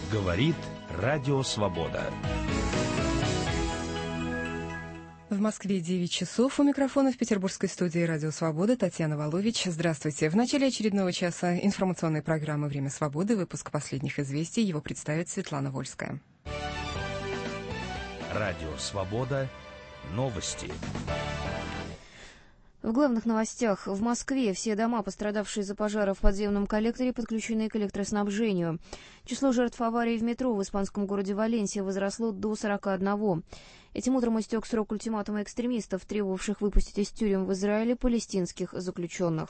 Говорит Радио Свобода. В Москве 9 часов. У микрофона в петербургской студии «Радио Свобода» Татьяна Волович. Здравствуйте. В начале очередного часа информационной программы «Время свободы» выпуск последних известий. Его представит Светлана Вольская. Радио Свобода. Новости. В главных новостях. В Москве все дома, пострадавшие из-за пожара в подземном коллекторе, подключены к электроснабжению. Число жертв аварии в метро в испанском городе Валенсия возросло до 41. Этим утром истек срок ультиматума экстремистов, требовавших выпустить из тюрем в Израиле палестинских заключенных.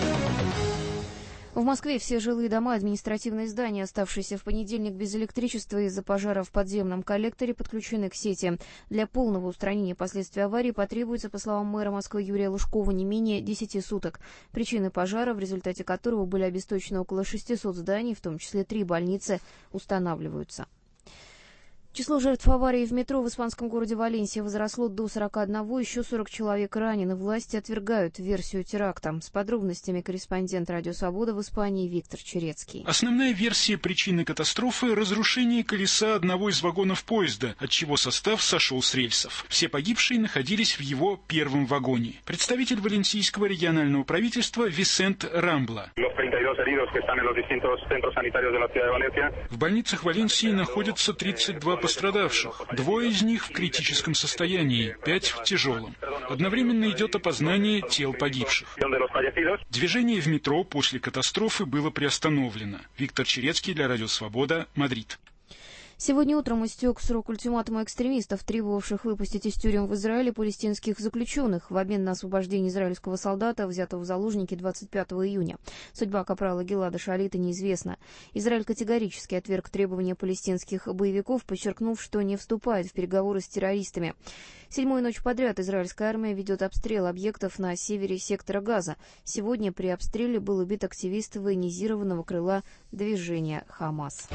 В Москве все жилые дома, административные здания, оставшиеся в понедельник без электричества из-за пожара в подземном коллекторе, подключены к сети. Для полного устранения последствий аварии потребуется, по словам мэра Москвы Юрия Лужкова, не менее 10 суток. Причины пожара, в результате которого были обесточены около 600 зданий, в том числе 3 больницы, устанавливаются. Число жертв аварии в метро в испанском городе Валенсия возросло до 41, еще 40 человек ранены. Власти отвергают версию теракта. С подробностями корреспондент «Радио Свобода» в Испании Виктор Черецкий. Основная версия причины катастрофы – разрушение колеса одного из вагонов поезда, отчего состав сошел с рельсов. Все погибшие находились в его первом вагоне. Представитель валенсийского регионального правительства Висент Рамбла. В больницах Валенсии находятся 32 пострадавших. 2 из них в критическом состоянии, 5 в тяжелом. Одновременно идет опознание тел погибших. Движение в метро после катастрофы было приостановлено. Виктор Черецкий для Радио Свобода, Мадрид. Сегодня утром истек срок ультиматума экстремистов, требовавших выпустить из тюрем в Израиле палестинских заключенных в обмен на освобождение израильского солдата, взятого в заложники 25 июня. Судьба капрала Гилада Шалита неизвестна. Израиль категорически отверг требования палестинских боевиков, подчеркнув, что не вступает в переговоры с террористами. 7-ю ночь подряд израильская армия ведет обстрел объектов на севере сектора Газа. Сегодня при обстреле был убит активист военизированного крыла движения «Хамас».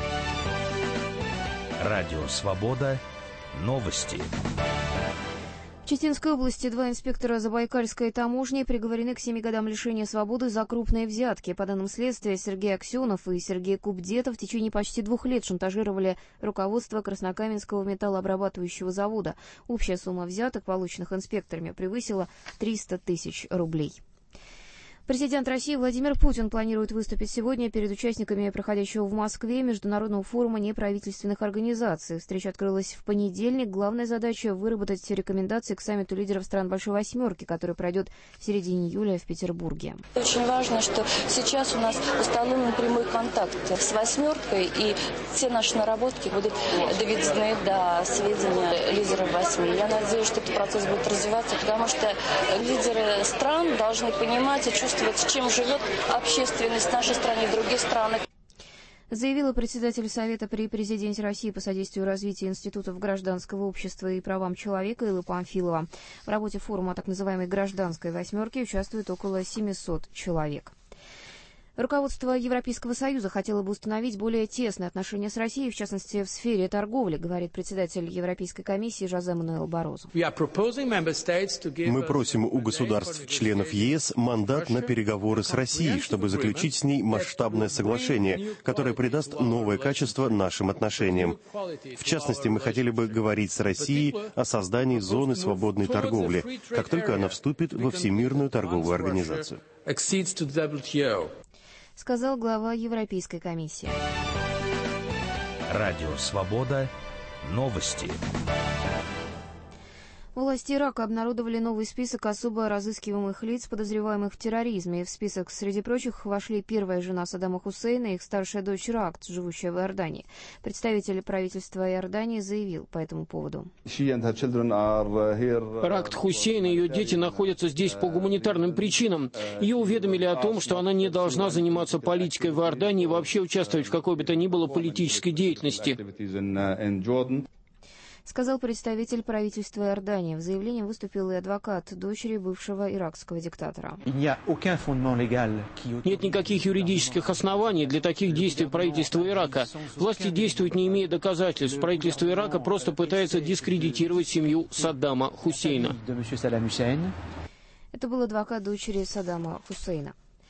Радио Свобода. Новости. В Читинской области 2 инспектора Забайкальской таможни приговорены к 7 годам лишения свободы за крупные взятки. По данным следствия, Сергей Аксенов и Сергей Кубдетов в течение почти 2 лет шантажировали руководство Краснокаменского металлообрабатывающего завода. Общая сумма взяток, полученных инспекторами, превысила 300 тысяч рублей. Президент России Владимир Путин планирует выступить сегодня перед участниками проходящего в Москве международного форума неправительственных организаций. Встреча открылась в понедельник. Главная задача – выработать рекомендации к саммиту лидеров стран Большой Восьмерки, который пройдет в середине июля в Петербурге. Очень важно, что сейчас у нас установлен прямой контакт с Восьмеркой, и все наши наработки будут доведены до сведения лидеров Восьми. Я надеюсь, что этот процесс будет развиваться, потому что лидеры стран должны понимать и чувствовать, чем живет общественность в нашей стране и других странах. Заявила председатель Совета при президенте России по содействию развитию институтов гражданского общества и правам человека Элла Памфилова. В работе форума так называемой «Гражданской восьмерки» участвует около 700 человек. Руководство Европейского Союза хотело бы установить более тесные отношения с Россией, в частности, в сфере торговли, говорит председатель Европейской комиссии Жозе Мануэль Барозу. Мы просим у государств-членов ЕС мандат на переговоры с Россией, чтобы заключить с ней масштабное соглашение, которое придаст новое качество нашим отношениям. В частности, мы хотели бы говорить с Россией о создании зоны свободной торговли, как только она вступит во Всемирную торговую организацию. Сказал глава Европейской комиссии. Радио Свобода. Новости. Власти Ирака обнародовали новый список особо разыскиваемых лиц, подозреваемых в терроризме. В список, среди прочих, вошли первая жена Саддама Хусейна и их старшая дочь Раакт, живущая в Иордании. Представитель правительства Иордании заявил по этому поводу. Раакт Хусейн и ее дети находятся здесь по гуманитарным причинам. Ее уведомили о том, что она не должна заниматься политикой в Иордании и вообще участвовать в какой бы то ни было политической деятельности. Сказал представитель правительства Иордании. В заявлении выступил и адвокат дочери бывшего иракского диктатора. Нет никаких юридических оснований для таких действий правительства Ирака. Власти действуют, не имея доказательств. Правительство Ирака просто пытается дискредитировать семью Саддама Хусейна. Это был адвокат дочери Саддама Хусейна.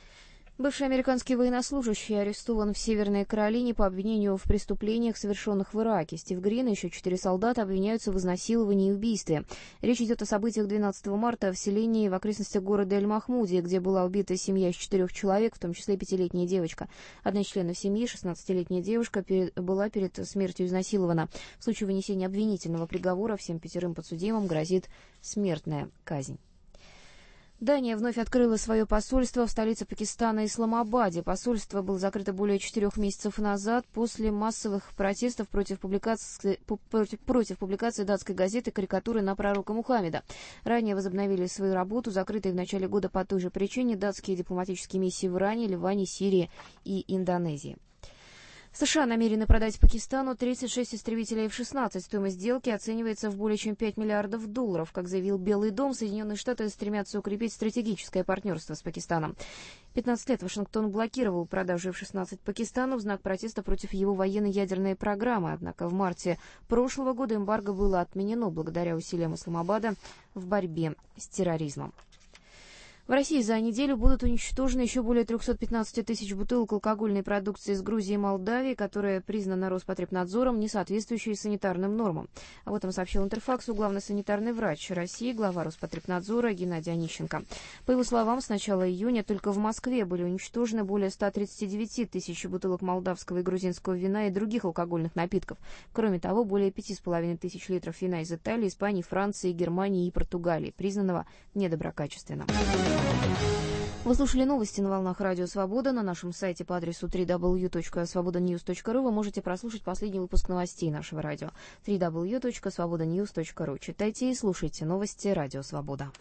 Бывший американский военнослужащий арестован в Северной Каролине по обвинению в преступлениях, совершенных в Ираке. Стив Грин и еще 4 солдата обвиняются в изнасиловании и убийстве. Речь идет о событиях 12 марта в селении в окрестностях города Эль-Махмуди, где была убита семья из 4 человек, в том числе 5-летняя девочка. Одна из членов семьи, 16-летняя девушка, была перед смертью изнасилована. В случае вынесения обвинительного приговора всем 5 подсудимым грозит смертная казнь. Дания вновь открыла свое посольство в столице Пакистана Исламабаде. Посольство было закрыто более 4 месяцев назад после массовых протестов против публикации датской газеты карикатуры на пророка Мухаммеда. Ранее возобновили свою работу, закрытые в начале года по той же причине датские дипломатические миссии в Иране, Ливане, Сирии и Индонезии. США намерены продать Пакистану 36 истребителей F-16. Стоимость сделки оценивается в более чем $5 миллиардов. Как заявил Белый дом, Соединенные Штаты стремятся укрепить стратегическое партнерство с Пакистаном. 15 лет Вашингтон блокировал продажу F-16 Пакистану в знак протеста против его военно-ядерной программы. Однако в марте прошлого года эмбарго было отменено благодаря усилиям Исламабада в борьбе с терроризмом. В России за неделю будут уничтожены еще более 315 тысяч бутылок алкогольной продукции из Грузии и Молдавии, которая признана Роспотребнадзором не соответствующей санитарным нормам. Об этом сообщил Интерфаксу главный санитарный врач России, глава Роспотребнадзора Геннадий Онищенко. По его словам, с начала июня только в Москве были уничтожены более 139 тысяч бутылок молдавского и грузинского вина и других алкогольных напитков. Кроме того, более 5,5 тысяч литров вина из Италии, Испании, Франции, Германии и Португалии, признанного недоброкачественным. Вы слушали новости на волнах Радио Свобода. На нашем сайте по адресу www.svobodanews.ru вы можете прослушать последний выпуск новостей нашего радио. www.svobodanews.ru. Читайте и слушайте новости Радио Свобода.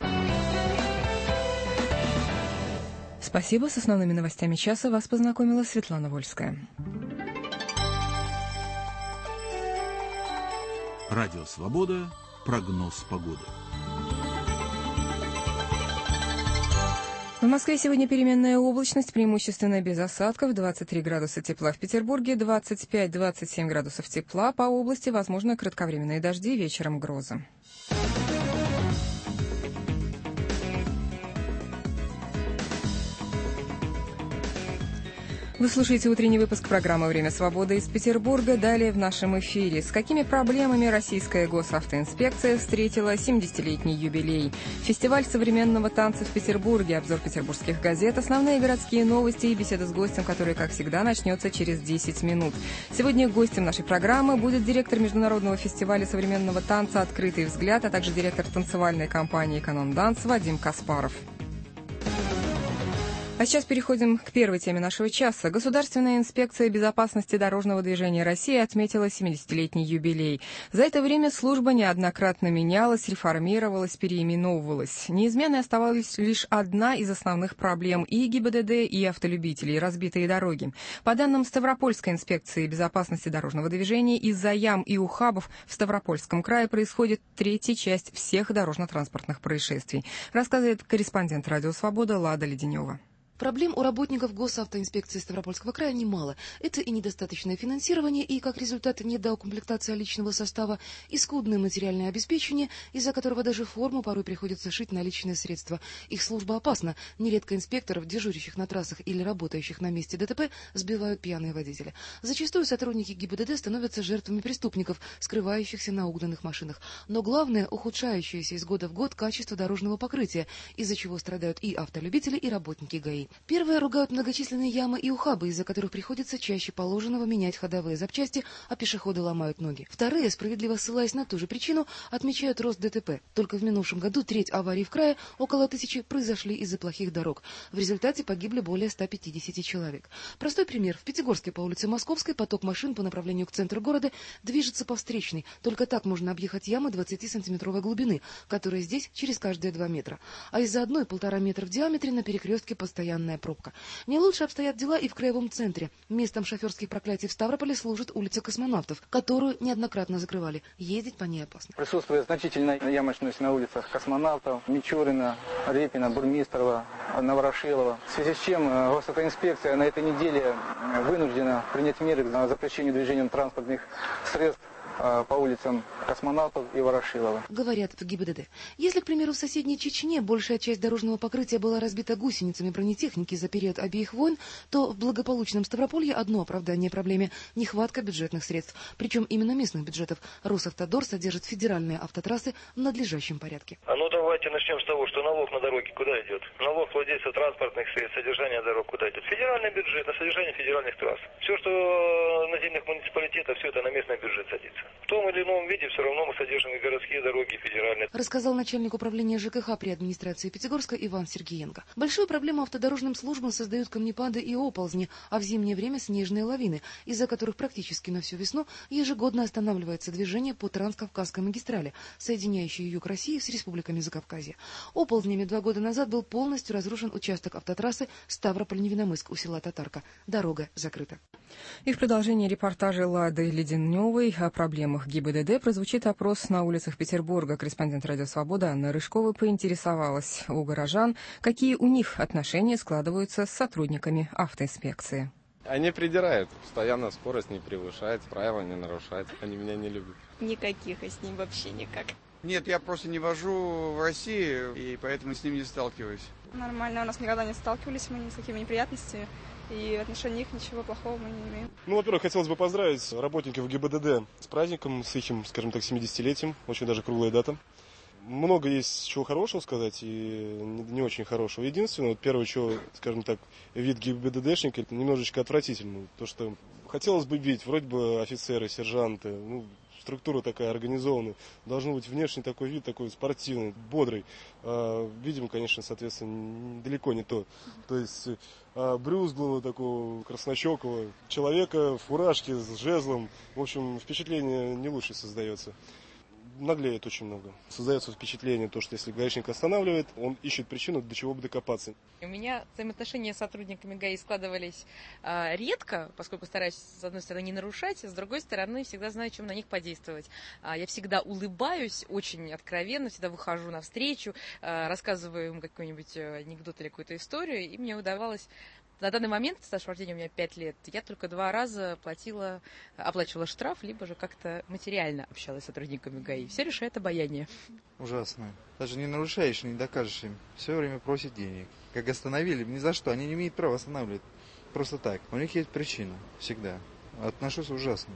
Спасибо. С основными новостями часа вас познакомила Светлана Вольская. Радио Свобода. Прогноз погоды. В Москве сегодня переменная облачность, преимущественно без осадков, 23 градуса тепла в Петербурге, 25-27 градусов тепла. По области возможны кратковременные дожди, вечером грозы. Вы слушаете утренний выпуск программы «Время свободы» из Петербурга. Далее в нашем эфире. С какими проблемами российская госавтоинспекция встретила 70-летний юбилей? Фестиваль современного танца в Петербурге. Обзор петербургских газет. Основные городские новости и беседа с гостем, который, как всегда, начнется через 10 минут. Сегодня гостем нашей программы будет директор Международного фестиваля современного танца «Открытый взгляд», а также директор танцевальной компании «Канон Данс» Вадим Каспаров. А сейчас переходим к первой теме нашего часа. Государственная инспекция безопасности дорожного движения России отметила 70-летний юбилей. За это время служба неоднократно менялась, реформировалась, переименовывалась. Неизменной оставалась лишь одна из основных проблем и ГИБДД, и автолюбителей – разбитые дороги. По данным Ставропольской инспекции безопасности дорожного движения, из-за ям и ухабов в Ставропольском крае происходит третья часть всех дорожно-транспортных происшествий, рассказывает корреспондент «Радио Свобода» Лада Леденева. Проблем у работников госавтоинспекции Ставропольского края немало. Это и недостаточное финансирование, и, как результат, недоукомплектация личного состава, и скудное материальное обеспечение, из-за которого даже форму порой приходится шить на личные средства. Их служба опасна. Нередко инспекторов, дежурящих на трассах или работающих на месте ДТП, сбивают пьяные водители. Зачастую сотрудники ГИБДД становятся жертвами преступников, скрывающихся на угнанных машинах. Но главное – ухудшающееся из года в год качество дорожного покрытия, из-за чего страдают и автолюбители, и работники ГАИ. Первые ругают многочисленные ямы и ухабы, из-за которых приходится чаще положенного менять ходовые запчасти, а пешеходы ломают ноги. Вторые, справедливо ссылаясь на ту же причину, отмечают рост ДТП. Только в минувшем году треть аварий в крае, около 1000, произошли из-за плохих дорог. В результате погибли более 150 человек. Простой пример. В Пятигорске по улице Московской поток машин по направлению к центру города движется по встречной. Только так можно объехать ямы 20-сантиметровой глубины, которые здесь через каждые 2 метра. А из-за 1,5 метра в диаметре на перекрестке постоянно пробка. Не лучше обстоят дела и в краевом центре. Местом шоферских проклятий в Ставрополе служит улица Космонавтов, которую неоднократно закрывали. Ездить по ней опасно. Присутствует значительная ямочность на улицах Космонавтов, Мичурина, Репина, Бурмистрова, Новорошилова. В связи с чем госавтоинспекция на этой неделе вынуждена принять меры к запрещению движения транспортных средств по улицам Космонавтов и Ворошилова. Говорят в ГИБДД. Если, к примеру, в соседней Чечне большая часть дорожного покрытия была разбита гусеницами бронетехники за период обеих войн, то в благополучном Ставрополье одно оправдание проблеме – нехватка бюджетных средств. Причем именно местных бюджетов. Росавтодор содержит федеральные автотрассы в надлежащем порядке. Давайте начнем с того, что налог на дороги куда идет? Налог владельца транспортных средств, содержание дорог куда идет? Федеральный бюджет, на содержание федеральных трасс. Все, что наземных муниципалитетов, все это на местный бюджет садится. В том или ином виде все равно мы содержим и городские дороги, и федеральные. Рассказал начальник управления ЖКХ при администрации Пятигорска Иван Сергеенко. Большую проблему автодорожным службам создают камнепады и оползни, а в зимнее время снежные лавины, из-за которых практически на всю весну ежегодно останавливается движение по Транскавказской магистрали, соединяющей юг России с республиками Закавказья. Оползнями 2 года назад был полностью разрушен участок автотрассы Ставрополь-Невиномысск у села Татарка. Дорога закрыта. И в продолжении репортажа Лады Леденевой о проблемах ГИБДД прозвучит опрос на улицах Петербурга. Корреспондент «Радио Свобода» Анна Рыжкова поинтересовалась у горожан, какие у них отношения складываются с сотрудниками автоинспекции. Они придирают, постоянно скорость не превышает, правила не нарушают. Они меня не любят. Никаких, и с ним вообще никак. Нет, я просто не вожу в Россию, и поэтому с ним не сталкиваюсь. Нормально, у нас никогда не сталкивались мы ни с какими неприятностями, и в отношении них ничего плохого мы не имеем. Во-первых, хотелось бы поздравить работников ГИБДД с праздником, с их, скажем так, 70-летием, очень даже круглая дата. Много есть чего хорошего сказать и не очень хорошего. Единственное, первое, что, скажем так, вид ГИБДДшника немножечко отвратительный. То, что хотелось бы видеть, вроде бы офицеры, сержанты, структура такая организованная, должен быть внешний такой вид, такой спортивный, бодрый. Видимо, конечно, соответственно, далеко не то. То есть брюзглого такого, краснощекого человека в фуражке с жезлом. В общем, впечатление не лучше создается. Наглеет очень много. Создается впечатление, то, что если гаишник останавливает, он ищет причину, до чего бы докопаться. У меня взаимоотношения с сотрудниками ГАИ складывались редко, поскольку стараюсь, с одной стороны, не нарушать, а с другой стороны, всегда знаю, чем на них подействовать. Я всегда улыбаюсь, очень откровенно, всегда выхожу навстречу, рассказываю им какой-нибудь анекдот или какую-то историю, и мне удавалось... На данный момент, стаж вождения у меня 5 лет, я только 2 раза оплачивала штраф, либо же как-то материально общалась с сотрудниками ГАИ. Все решает обаяние. Ужасно. Даже не нарушаешь, не докажешь им. Все время просят денег. Как остановили, ни за что. Они не имеют права останавливать. Просто так. У них есть причина. Всегда. Отношусь ужасно.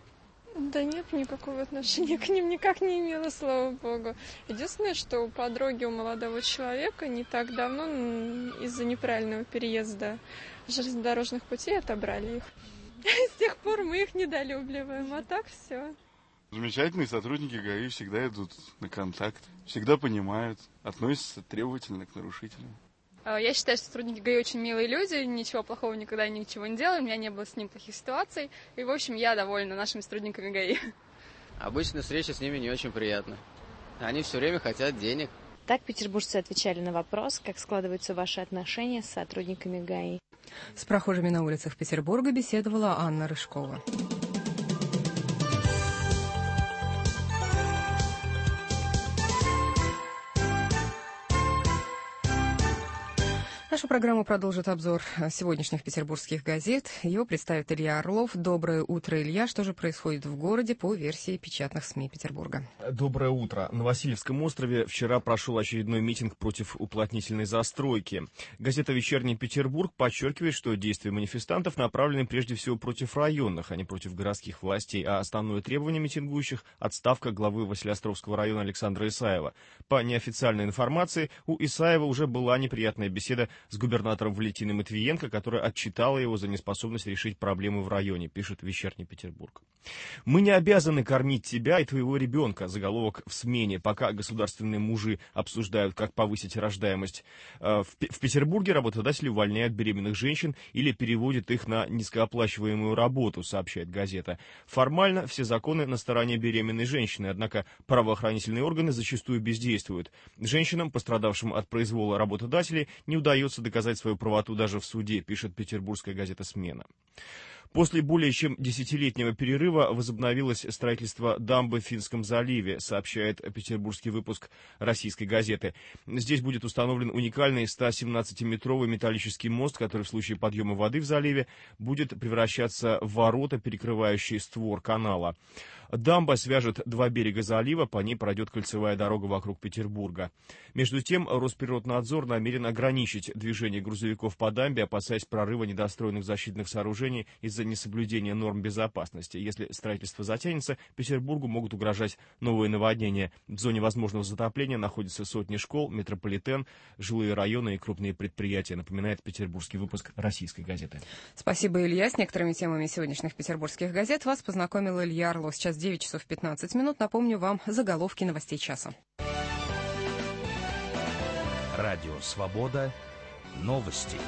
Да нет, никакого отношения к ним никак не имела, слава богу. Единственное, что у подруги у молодого человека не так давно из-за неправильного переезда железнодорожных путей отобрали их. С тех пор мы их недолюбливаем, а так все. Замечательные сотрудники ГАИ всегда идут на контакт, всегда понимают, относятся требовательно к нарушителям. Я считаю, что сотрудники ГАИ очень милые люди, ничего плохого никогда ничего не делали, у меня не было с ним плохих ситуаций, и, в общем, я довольна нашими сотрудниками ГАИ. Обычно встреча с ними не очень приятна. Они все время хотят денег. Так петербуржцы отвечали на вопрос, как складываются ваши отношения с сотрудниками ГАИ. С прохожими на улицах Петербурга беседовала Анна Рыжкова. Нашу программу продолжит обзор сегодняшних петербургских газет. Его представит Илья Орлов. Доброе утро, Илья. Что же происходит в городе по версии печатных СМИ Петербурга? Доброе утро. На Васильевском острове вчера прошел очередной митинг против уплотнительной застройки. Газета «Вечерний Петербург» подчеркивает, что действия манифестантов направлены прежде всего против районных, а не против городских властей, а основное требование митингующих – отставка главы Василеостровского района Александра Исаева. По неофициальной информации, у Исаева уже была неприятная беседа с губернатором Валентиной Матвиенко, которая отчитала его за неспособность решить проблемы в районе, пишет «Вечерний Петербург». «Мы не обязаны кормить тебя и твоего ребенка», заголовок в смене, пока государственные мужи обсуждают, как повысить рождаемость. В Петербурге работодатели увольняют беременных женщин или переводят их на низкооплачиваемую работу, сообщает газета. Формально все законы на стороне беременной женщины, однако правоохранительные органы зачастую бездействуют. Женщинам, пострадавшим от произвола работодателей, не удается доказать свою правоту даже в суде, пишет петербургская газета «Смена». После более чем десятилетнего перерыва возобновилось строительство дамбы в Финском заливе, сообщает петербургский выпуск «Российской газеты». Здесь будет установлен уникальный 117-метровый металлический мост, который в случае подъема воды в заливе будет превращаться в ворота, перекрывающие створ канала. Дамба свяжет два берега залива, по ней пройдет кольцевая дорога вокруг Петербурга. Между тем, Росприроднадзор намерен ограничить движение грузовиков по дамбе, опасаясь прорыва недостроенных защитных сооружений из-за несоблюдения норм безопасности. Если строительство затянется, Петербургу могут угрожать новые наводнения. В зоне возможного затопления находятся сотни школ, метрополитен, жилые районы и крупные предприятия, напоминает петербургский выпуск «Российской газеты». Спасибо, Илья. С некоторыми темами сегодняшних петербургских газет вас познакомил Илья Орлов. Сейчас 9 часов 15 минут. Напомню вам заголовки новостей часа. Радио «Свобода». Новости.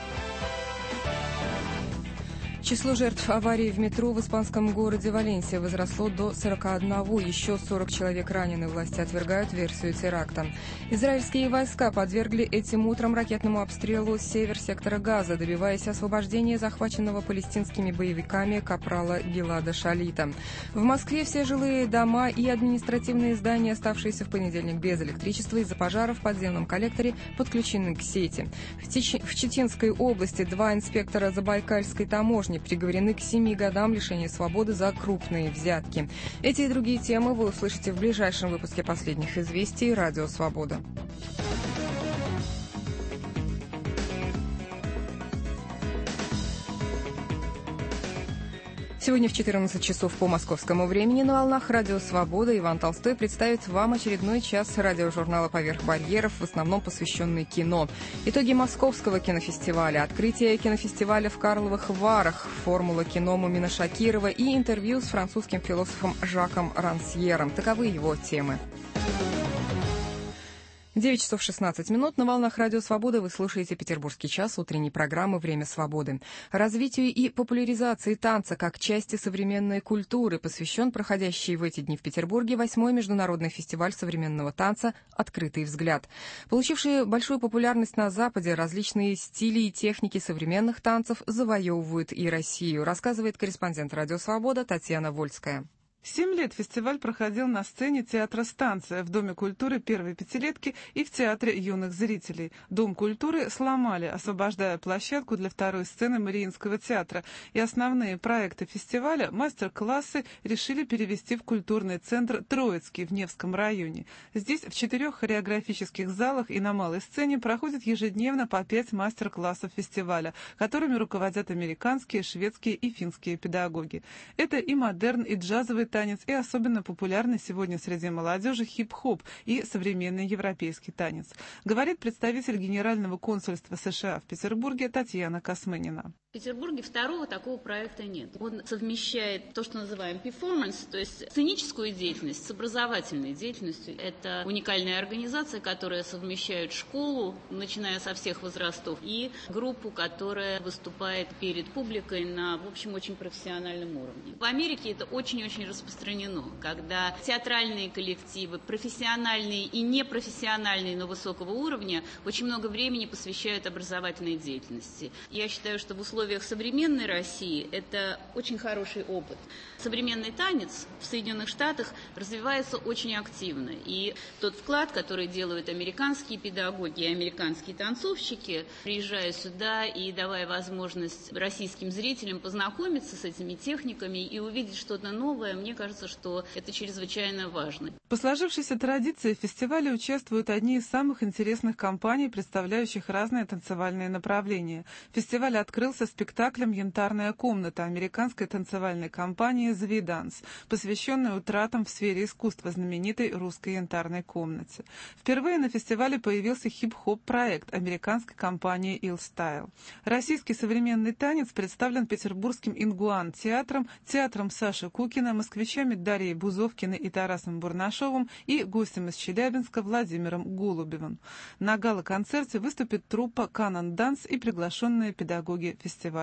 Число жертв аварии в метро в испанском городе Валенсия возросло до 41. Еще 40 человек ранены. Власти отвергают версию теракта. Израильские войска подвергли этим утром ракетному обстрелу север сектора Газа, добиваясь освобождения захваченного палестинскими боевиками капрала Гилада Шалита. В Москве все жилые дома и административные здания, оставшиеся в понедельник без электричества из-за пожара в подземном коллекторе, подключены к сети. В Читинской области 2 инспектора Забайкальской таможни приговорены к 7 годам лишения свободы за крупные взятки. Эти и другие темы вы услышите в ближайшем выпуске последних известий «Радио Свобода». Сегодня в 14 часов по московскому времени на волнах «Радио Свобода» Иван Толстой представит вам очередной час радиожурнала «Поверх барьеров», в основном посвященный кино. Итоги Московского кинофестиваля, открытие кинофестиваля в Карловых Варах, формула кино Мумина Шакирова и интервью с французским философом Жаком Рансьером. Таковы его темы. 9 часов 16 минут. На волнах «Радио Свобода» вы слушаете «Петербургский час» утренней программы «Время свободы». Развитию и популяризации танца как части современной культуры посвящен проходящий в эти дни в Петербурге 8-й международный фестиваль современного танца «Открытый взгляд». Получившие большую популярность на Западе, различные стили и техники современных танцев завоевывают и Россию, рассказывает корреспондент «Радио Свобода» Татьяна Вольская. 7 лет фестиваль проходил на сцене театра «Станция», в Доме культуры первой пятилетки и в Театре юных зрителей. Дом культуры сломали, освобождая площадку для второй сцены Мариинского театра. И основные проекты фестиваля, мастер-классы, решили перевести в культурный центр Троицкий в Невском районе. Здесь в 4 хореографических залах и на малой сцене проходит ежедневно по 5 мастер-классов фестиваля, которыми руководят американские, шведские и финские педагоги. Это и модерн, и джазовый танец, и особенно популярный сегодня среди молодежи хип-хоп и современный европейский танец, говорит представитель Генерального консульства США в Петербурге Татьяна Космынина. В Петербурге второго такого проекта нет. Он совмещает то, что называем performance, то есть сценическую деятельность с образовательной деятельностью. Это уникальная организация, которая совмещает школу, начиная со всех возрастов, и группу, которая выступает перед публикой на, в общем, очень профессиональном уровне. В Америке это очень-очень распространено, когда театральные коллективы, профессиональные и непрофессиональные, но высокого уровня, очень много времени посвящают образовательной деятельности. Я считаю, что в условиях современной России это очень хороший опыт. Современный танец в Соединенных Штатах развивается очень активно. И тот вклад, который делают американские педагоги и американские танцовщики, приезжая сюда и давая возможность российским зрителям познакомиться с этими техниками и увидеть что-то новое, мне кажется, что это чрезвычайно важно. По сложившейся традиции в фестивале участвуют одни из самых интересных компаний, представляющих разные танцевальные направления. Фестиваль открылся спектаклем «Янтарная комната» американской танцевальной компании «The Dance», посвященной утратам в сфере искусства знаменитой русской янтарной комнате. Впервые на фестивале появился хип-хоп-проект американской компании «Ill Style». Российский современный танец представлен петербургским «Ингуан-театром», театром Саши Кукина, москвичами Дарьей Бузовкиной и Тарасом Бурнашовым и гостем из Челябинска Владимиром Голубевым. На гала-концерте выступит труппа «Канон Данс» и приглашенные педагоги фестиваля.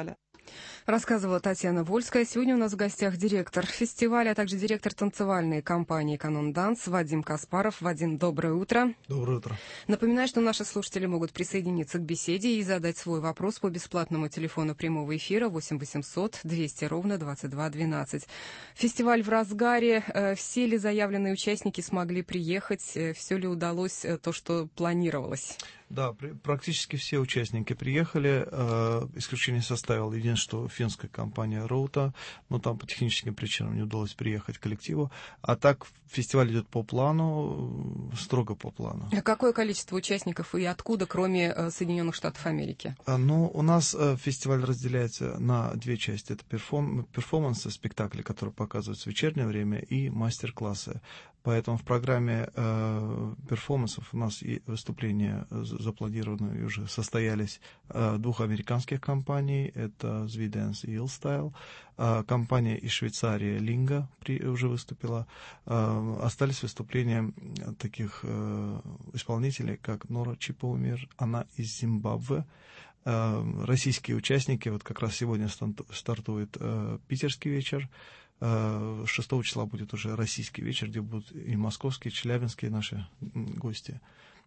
Рассказывала Татьяна Вольская. Сегодня у нас в гостях директор фестиваля, а также директор танцевальной компании «Канон Данс» Вадим Каспаров. Вадим, доброе утро. Доброе утро. Напоминаю, что наши слушатели могут присоединиться к беседе и задать свой вопрос по бесплатному телефону прямого эфира 8 800 200 ровно 22 12. Фестиваль в разгаре. Все ли заявленные участники смогли приехать? Все ли удалось то, что планировалось? Да, практически все участники приехали. Исключение составил единственное, что финская компания «Роута», но там по техническим причинам не удалось приехать коллективу. А так фестиваль идет по плану, строго по плану. А какое количество участников и откуда, кроме Соединенных Штатов Америки? Ну, у нас фестиваль разделяется на две части. Это перформансы, спектакли, которые показываются в вечернее время, и мастер-классы. Поэтому в программе перформансов у нас и выступления запланированы и уже состоялись двух американских компаний. Это Zvidance и Illstyle. Компания из Швейцарии Linga уже выступила. Остались выступления таких исполнителей, как Нора Чипоумир, она из Зимбабве. Российские участники, вот как раз сегодня стартует питерский вечер. 6 числа будет уже российский вечер, где будут и московские, и челябинские наши гости.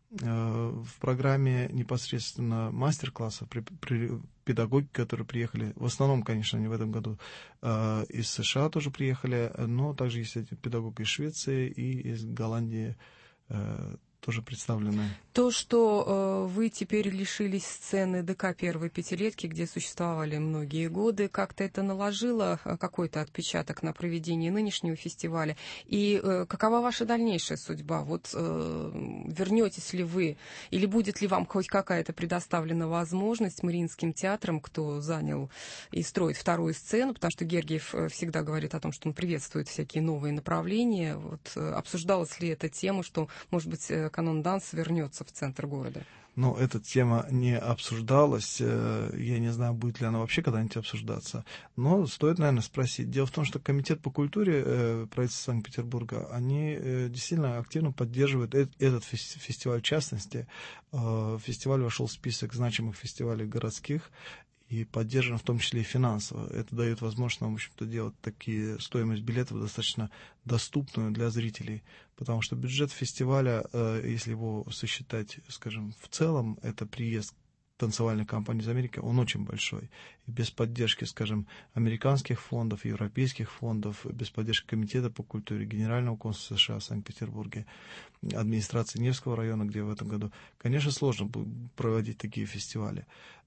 В программе непосредственно мастер-класса педагоги, которые приехали, в основном, конечно, они в этом году из США тоже приехали, но также есть педагоги из Швеции и из Голландии тоже представлены. То, что вы теперь лишились сцены ДК первой пятилетки, где существовали многие годы, как-то это наложило какой-то отпечаток на проведение нынешнего фестиваля? И какова ваша дальнейшая судьба? Вот вернетесь ли вы, или будет ли вам хоть какая-то предоставлена возможность Мариинским театром, кто занял и строит вторую сцену, потому что Гергиев всегда говорит о том, что он приветствует всякие новые направления. Вот обсуждалась ли эта тема, что, может быть, «Канон Данс» вернется в центр города? Ну, эта тема не обсуждалась. Я не знаю, будет ли она вообще когда-нибудь обсуждаться. Но стоит, наверное, спросить. Дело в том, что Комитет по культуре правительства Санкт-Петербурга, они действительно активно поддерживают этот фестиваль в частности. Фестиваль вошел в список значимых фестивалей городских и поддержан в том числе и финансово. Это дает возможность нам, в общем-то, делать такие стоимость билетов достаточно доступную для зрителей, потому что бюджет фестиваля, если его сосчитать, скажем, в целом, это приезд танцевальной компании из Америки, он очень большой. И без поддержки, скажем, американских фондов, европейских фондов, без поддержки Комитета по культуре, Генерального консульства США в Санкт-Петербурге, администрации Невского района, где в этом году, конечно, сложно проводить такие фестивали.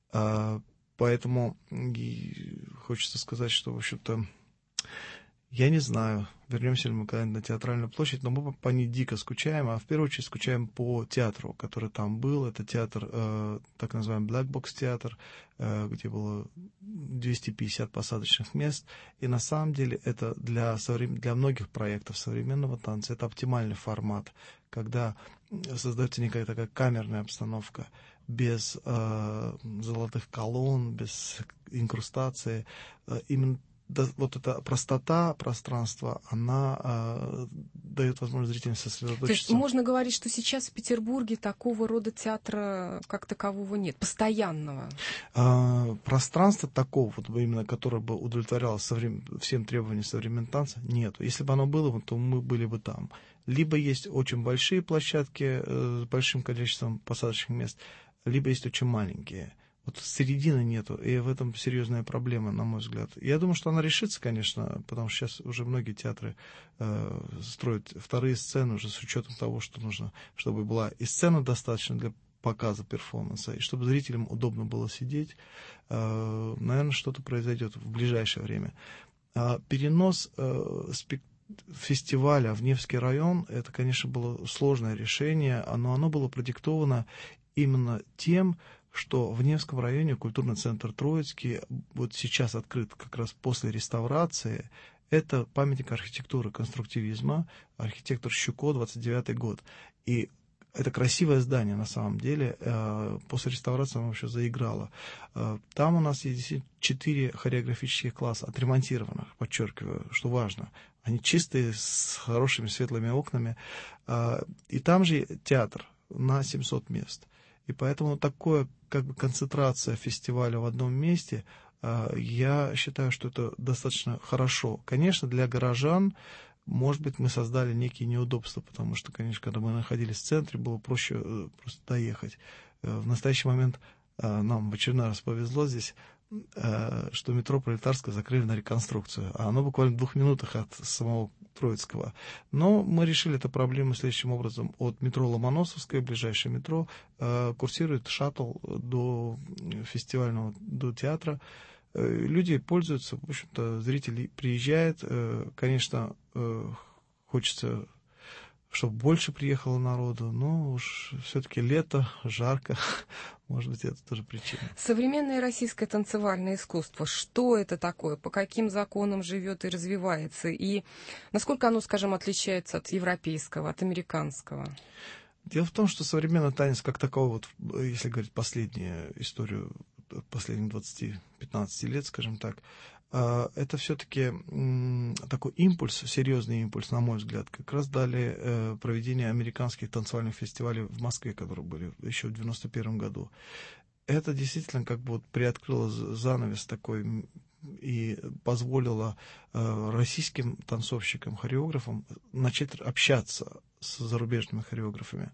Поэтому хочется сказать, что, в общем-то, я не знаю, вернемся ли мы когда-нибудь на Театральную площадь, но мы по ней дико скучаем, а в первую очередь скучаем по театру, который там был. Это театр, так называемый Black Box театр, где было 250 посадочных мест. И на самом деле это для многих проектов современного танца это оптимальный формат, когда создается некая такая камерная обстановка, без золотых колонн, без инкрустации. Именно вот эта простота пространства, она дает возможность зрителям сосредоточиться. То есть можно говорить, что сейчас в Петербурге такого рода театра как такового нет, постоянного? Пространства такого, вот именно, которое бы удовлетворяло всем требованиям современного танца, нет. Если бы оно было, то мы были бы там. Либо есть очень большие площадки с большим количеством посадочных мест, либо есть очень маленькие. Вот середины нету, и в этом серьезная проблема, на мой взгляд. Я думаю, что она решится, конечно, потому что сейчас уже многие театры строят вторые сцены уже с учетом того, что нужно, чтобы была и сцена достаточно для показа перформанса, и чтобы зрителям удобно было сидеть. Наверное, что-то произойдет в ближайшее время. Перенос фестиваля в Невский район, это, конечно, было сложное решение, но оно было продиктовано именно тем, что в Невском районе культурный центр Троицкий вот сейчас открыт как раз после реставрации. Это памятник архитектуры конструктивизма, архитектор Щуко, 29-й год. И это красивое здание на самом деле. После реставрации оно вообще заиграло. Там у нас есть 4 хореографических класса, отремонтированных, подчеркиваю, что важно. Они чистые, с хорошими светлыми окнами. И там же театр на 700 мест. И поэтому такое, как бы, концентрация фестиваля в одном месте Я считаю, что это достаточно хорошо. Конечно, для горожан, может быть, мы создали некие неудобства, потому что, конечно, когда мы находились в центре, было проще просто доехать. В настоящий момент нам в очередной раз повезло здесь, что метро Пролетарское закрыли на реконструкцию, а оно буквально в 2 минутах от самого Троицкого. Но мы решили эту проблему следующим образом. От метро Ломоносовское, ближайшее метро, курсирует шаттл до фестивального, до театра. Люди пользуются, в общем-то, зрители приезжают. Конечно, хочется, чтобы больше приехало народу, но уж все-таки лето, жарко, может быть, это тоже причина. Современное российское танцевальное искусство, что это такое, по каким законам живет и развивается, и насколько оно, скажем, отличается от европейского, от американского? Дело в том, что современный танец как таковой, вот, если говорить последнюю историю, последних 20-15 лет, скажем так, это все-таки такой импульс, серьезный импульс, на мой взгляд, как раз дали проведение американских танцевальных фестивалей в Москве, которые были еще в 1991 году. Это действительно как бы вот приоткрыло занавес такой и позволило российским танцовщикам, хореографам начать общаться с зарубежными хореографами.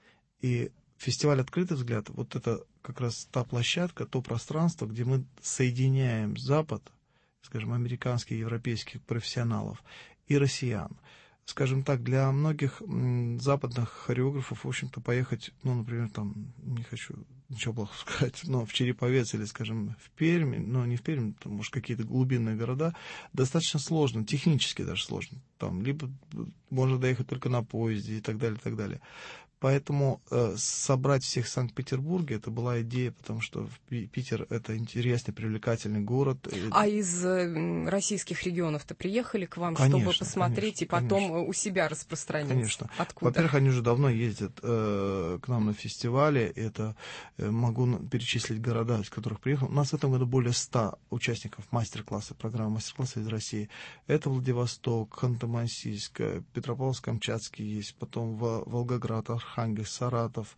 И фестиваль «Открытый взгляд» — вот это как раз та площадка, то пространство, где мы соединяем Запад, скажем, американских, европейских профессионалов и россиян. Скажем так, для многих западных хореографов, в общем-то, поехать, ну, например, там, не хочу ничего плохого сказать, но в Череповец или, скажем, в Пермь, но не в Пермь, там, может, какие-то глубинные города, достаточно сложно, технически даже сложно. Там либо можно доехать только на поезде и так далее, и так далее. Поэтому собрать всех в Санкт-Петербурге, это была идея, потому что Питер — это интересный, привлекательный город. А из российских регионов-то приехали к вам, конечно, чтобы посмотреть и потом у себя распространиться? Конечно. Откуда? Во-первых, они уже давно ездят к нам на фестивали. Это могу перечислить города, из которых приехал. У нас в этом году более 100 участников мастер-класса, программы мастер-класса из России. Это Владивосток, Ханты-Мансийск, Петропавловск-Камчатский есть, потом Волгоград, Архангельск, Саратов,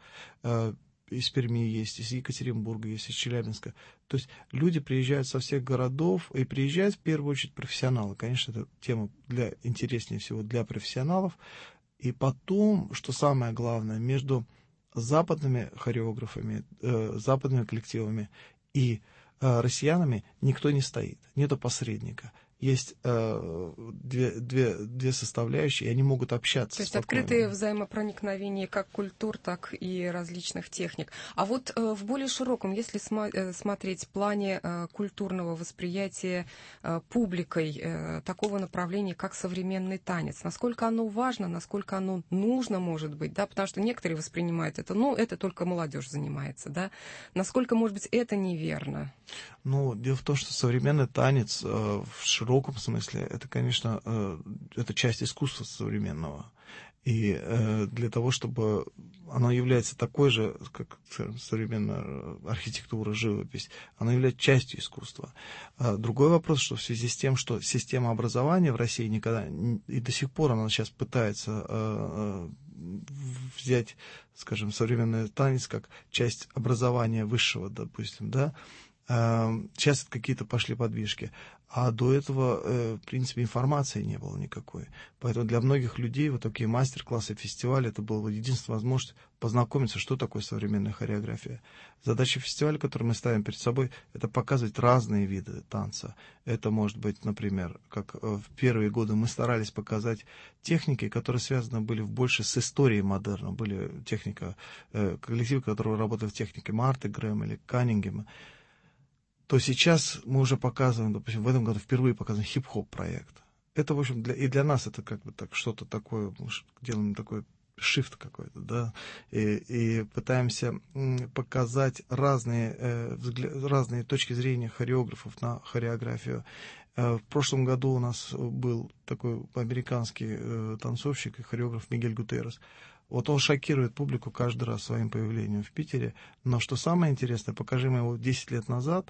из Перми есть, из Екатеринбурга есть, из Челябинска. То есть люди приезжают со всех городов, и приезжают в первую очередь профессионалы. Конечно, это тема интереснее всего для профессионалов. И потом, что самое главное, между западными хореографами, западными коллективами и россиянами никто не стоит, нету посредника. Есть две составляющие, и они могут общаться. То есть спокойно. открытые взаимопроникновения как культур, так и различных техник. А вот в более широком, если смотреть в плане культурного восприятия публикой такого направления, как современный танец, насколько оно важно, насколько оно нужно, может быть, да, потому что некоторые воспринимают это, ну, это только молодежь занимается, да, насколько, может быть, это неверно? Ну, дело в том, что современный танец в широком смысле, это, конечно, это часть искусства современного. И для того, чтобы оно является такой же, как современная архитектура, живопись, оно является частью искусства. Другой вопрос, что в связи с тем, что система образования в России никогда, и до сих пор она сейчас пытается взять, скажем, современный танец как часть образования высшего, допустим, да, сейчас какие-то пошли подвижки. А до этого, в принципе, информации не было никакой. Поэтому для многих людей вот такие мастер-классы, фестивали, это была единственная возможность познакомиться, что такое современная хореография. Задача фестиваля, которую мы ставим перед собой, это показывать разные виды танца. Это может быть, например, как в первые годы мы старались показать техники, которые связаны были больше с историей модерна. Были коллективы, которые работали в технике Марты Грэм или Каннингема. То сейчас мы уже показываем, допустим, в этом году впервые показываем хип-хоп проект. Это, в общем, и для нас это как бы так, что-то такое, мы делаем такой шифт какой-то, да, и пытаемся показать разные точки зрения хореографов на хореографию. В прошлом году у нас был такой американский танцовщик и хореограф Мигель Гутеррес. Вот он шокирует публику каждый раз своим появлением в Питере, но что самое интересное, покажи мы его 10 лет назад,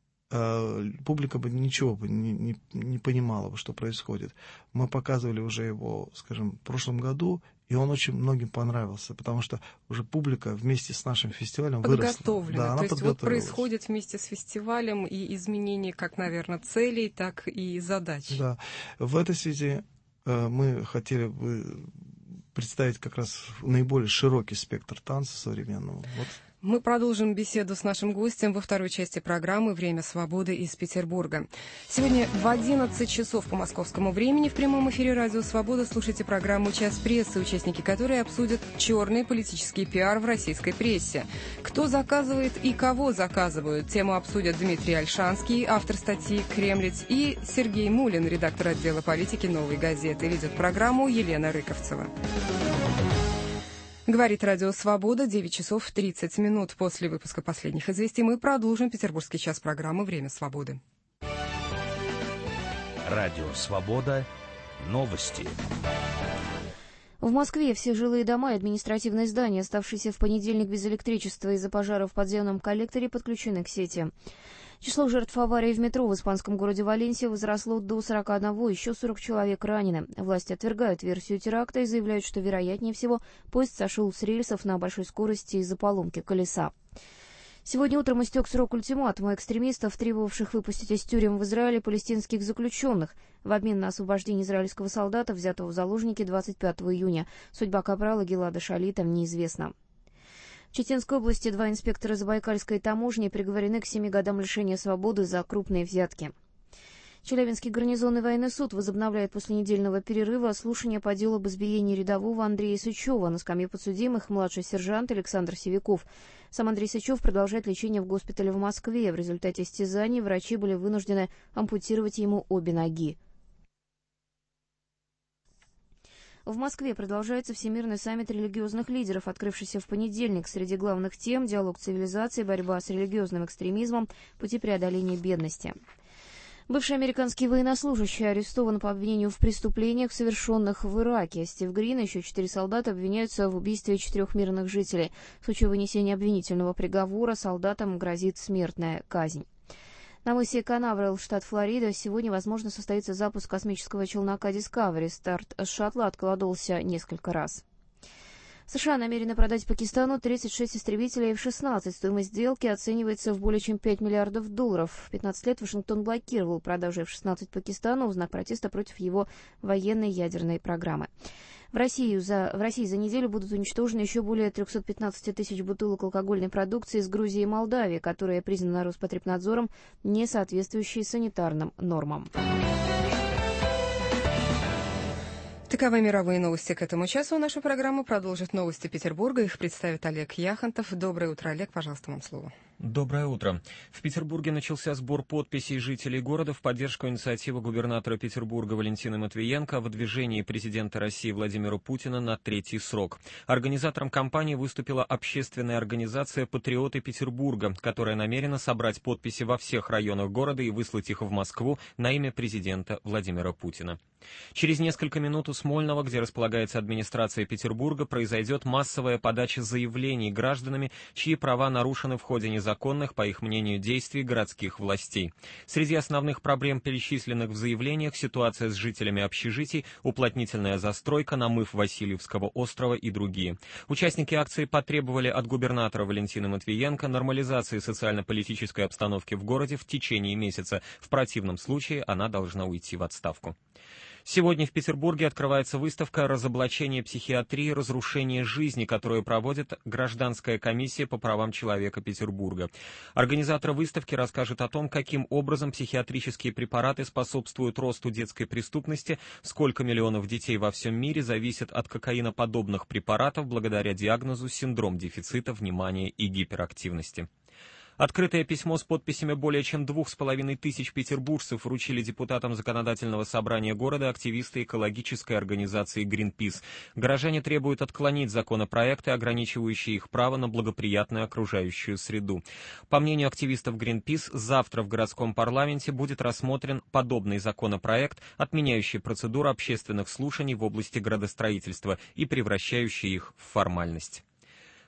публика бы ничего бы не понимала, что происходит. Мы показывали уже его, скажем, в прошлом году, И он очень многим понравился, потому что уже публика вместе с нашим фестивалем выросла. Подготовлена. Да, то есть вот происходит вместе с фестивалем и изменение как, наверное, целей, так и задач. Да. В этой связи мы хотели бы представить как раз наиболее широкий спектр танца современного. Вот. Мы продолжим беседу с нашим гостем во второй части программы «Время свободы» из Петербурга. Сегодня в 11 часов по московскому времени в прямом эфире «Радио Свобода» слушайте программу «Час прессы», участники которой обсудят черный политический пиар в российской прессе. Кто заказывает и кого заказывают? Тему обсудят Дмитрий Ольшанский, автор статьи «Кремлец», и Сергей Мулин, редактор отдела политики «Новой газеты». Ведет программу Елена Рыковцева. Говорит Радио Свобода, 9 часов 30 минут. После выпуска последних известий мы продолжим петербургский час программы «Время свободы». Радио Свобода. Новости. В Москве все жилые дома и административные здания, оставшиеся в понедельник без электричества из-за пожара в подземном коллекторе, подключены к сети. Число жертв аварии в метро в испанском городе Валенсия возросло до 41, еще 40 человек ранены. Власти отвергают версию теракта и заявляют, что, вероятнее всего, поезд сошел с рельсов на большой скорости из-за поломки колеса. Сегодня утром истек срок ультиматума экстремистов, требовавших выпустить из тюрем в Израиле палестинских заключенных в обмен на освобождение израильского солдата, взятого в заложники 25 июня. Судьба капрала Гилада Шалита неизвестна. В Читинской области 2 инспектора Забайкальской таможни приговорены к 7 годам лишения свободы за крупные взятки. Челябинский гарнизонный военный суд возобновляет после недельного перерыва слушание по делу об избиении рядового Андрея Сычева. На скамье подсудимых младший сержант Александр Севяков. Сам Андрей Сычев продолжает лечение в госпитале в Москве. В результате истязаний врачи были вынуждены ампутировать ему обе ноги. В Москве продолжается Всемирный саммит религиозных лидеров, открывшийся в понедельник. Среди главных тем – диалог цивилизации, борьба с религиозным экстремизмом, пути преодоления бедности. Бывший американский военнослужащий арестован по обвинению в преступлениях, совершенных в Ираке. Стив Грин и еще 4 солдата обвиняются в убийстве 4 мирных жителей. В случае вынесения обвинительного приговора солдатам грозит смертная казнь. На мысе Канаверал, штат Флорида, сегодня, возможно, состоится запуск космического челнока Discovery. Старт шаттла откладывался несколько раз. США намерены продать Пакистану 36 истребителей F-16. Стоимость сделки оценивается в более чем $5 миллиардов. В 15 лет Вашингтон блокировал продажу F-16 Пакистану в знак протеста против его военной ядерной программы. В России за неделю будут уничтожены еще более 315 тысяч бутылок алкогольной продукции из Грузии и Молдавии, которая признана Роспотребнадзором не соответствующей санитарным нормам. Таковы мировые новости к этому часу. Нашу программу продолжит новости Петербурга. Их представит Олег Яхонтов. Доброе утро, Олег. Пожалуйста, вам слово. Доброе утро. В Петербурге начался сбор подписей жителей города в поддержку инициативы губернатора Петербурга Валентины Матвиенко о выдвижении президента России Владимира Путина на 3-й срок. Организатором кампании выступила общественная организация «Патриоты Петербурга», которая намерена собрать подписи во всех районах города и выслать их в Москву на имя президента Владимира Путина. Через несколько минут у Смольного, где располагается администрация Петербурга, произойдет массовая подача заявлений гражданами, чьи права нарушены в ходе незаконных, по их мнению, действий городских властей. Среди основных проблем, перечисленных в заявлениях, ситуация с жителями общежитий, уплотнительная застройка, намыв Васильевского острова и другие. Участники акции потребовали от губернатора Валентины Матвиенко нормализации социально-политической обстановки в городе в течение месяца. В противном случае она должна уйти в отставку. Сегодня в Петербурге открывается выставка «Разоблачение психиатрии. Разрушение жизни», которую проводит Гражданская комиссия по правам человека Петербурга. Организатор выставки расскажет о том, каким образом психиатрические препараты способствуют росту детской преступности, сколько миллионов детей во всем мире зависят от кокаиноподобных препаратов благодаря диагнозу синдром дефицита внимания и гиперактивности. Открытое письмо с подписями более чем 2500 петербуржцев вручили депутатам Законодательного собрания города активисты экологической организации «Гринпис». Горожане требуют отклонить законопроекты, ограничивающие их право на благоприятную окружающую среду. По мнению активистов «Гринпис», завтра в городском парламенте будет рассмотрен подобный законопроект, отменяющий процедуру общественных слушаний в области градостроительства и превращающий их в формальность.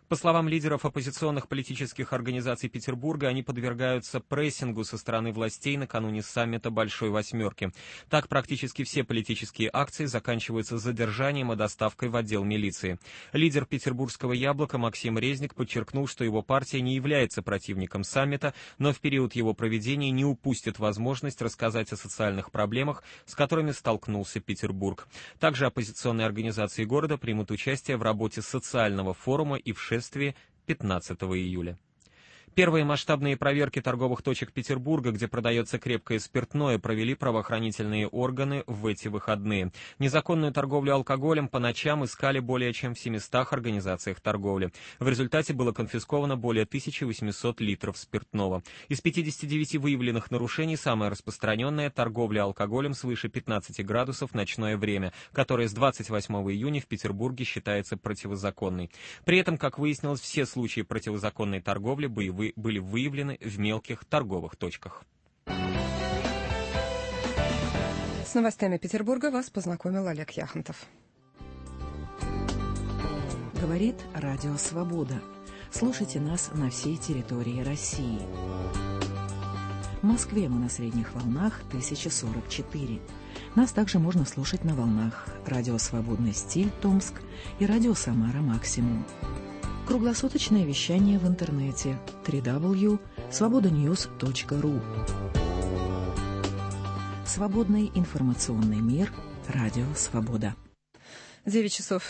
По словам лидеров оппозиционных политических организаций Петербурга, они подвергаются прессингу со стороны властей накануне саммита Большой Восьмерки. Так, практически все политические акции заканчиваются задержанием и доставкой в отдел милиции. Лидер петербургского «Яблока» Максим Резник подчеркнул, что его партия не является противником саммита, но в период его проведения не упустит возможность рассказать о социальных проблемах, с которыми столкнулся Петербург. Также оппозиционные организации города примут участие в работе социального форума и в шествии 15 июля. Первые масштабные проверки торговых точек Петербурга, где продается крепкое спиртное, провели правоохранительные органы в эти выходные. Незаконную торговлю алкоголем по ночам искали более чем в 700 организациях торговли. В результате было конфисковано более 1800 литров спиртного. Из 59 выявленных нарушений самое распространенное – торговля алкоголем свыше 15 градусов в ночное время, которая с 28 июня в Петербурге считается противозаконной. При этом, как выяснилось, все случаи противозаконной торговли были выявлены в мелких торговых точках. С новостями Петербурга вас познакомил Олег Яхонтов. Говорит Радио Свобода. Слушайте нас на всей территории России. В Москве мы на средних волнах 1044. Нас также можно слушать на волнах Радио Свободный стиль Томск и Радио Самара Максимум. Круглосуточное вещание в интернете www.svobodanews.ru. Свободный информационный мир. Радио Свобода. 9 часов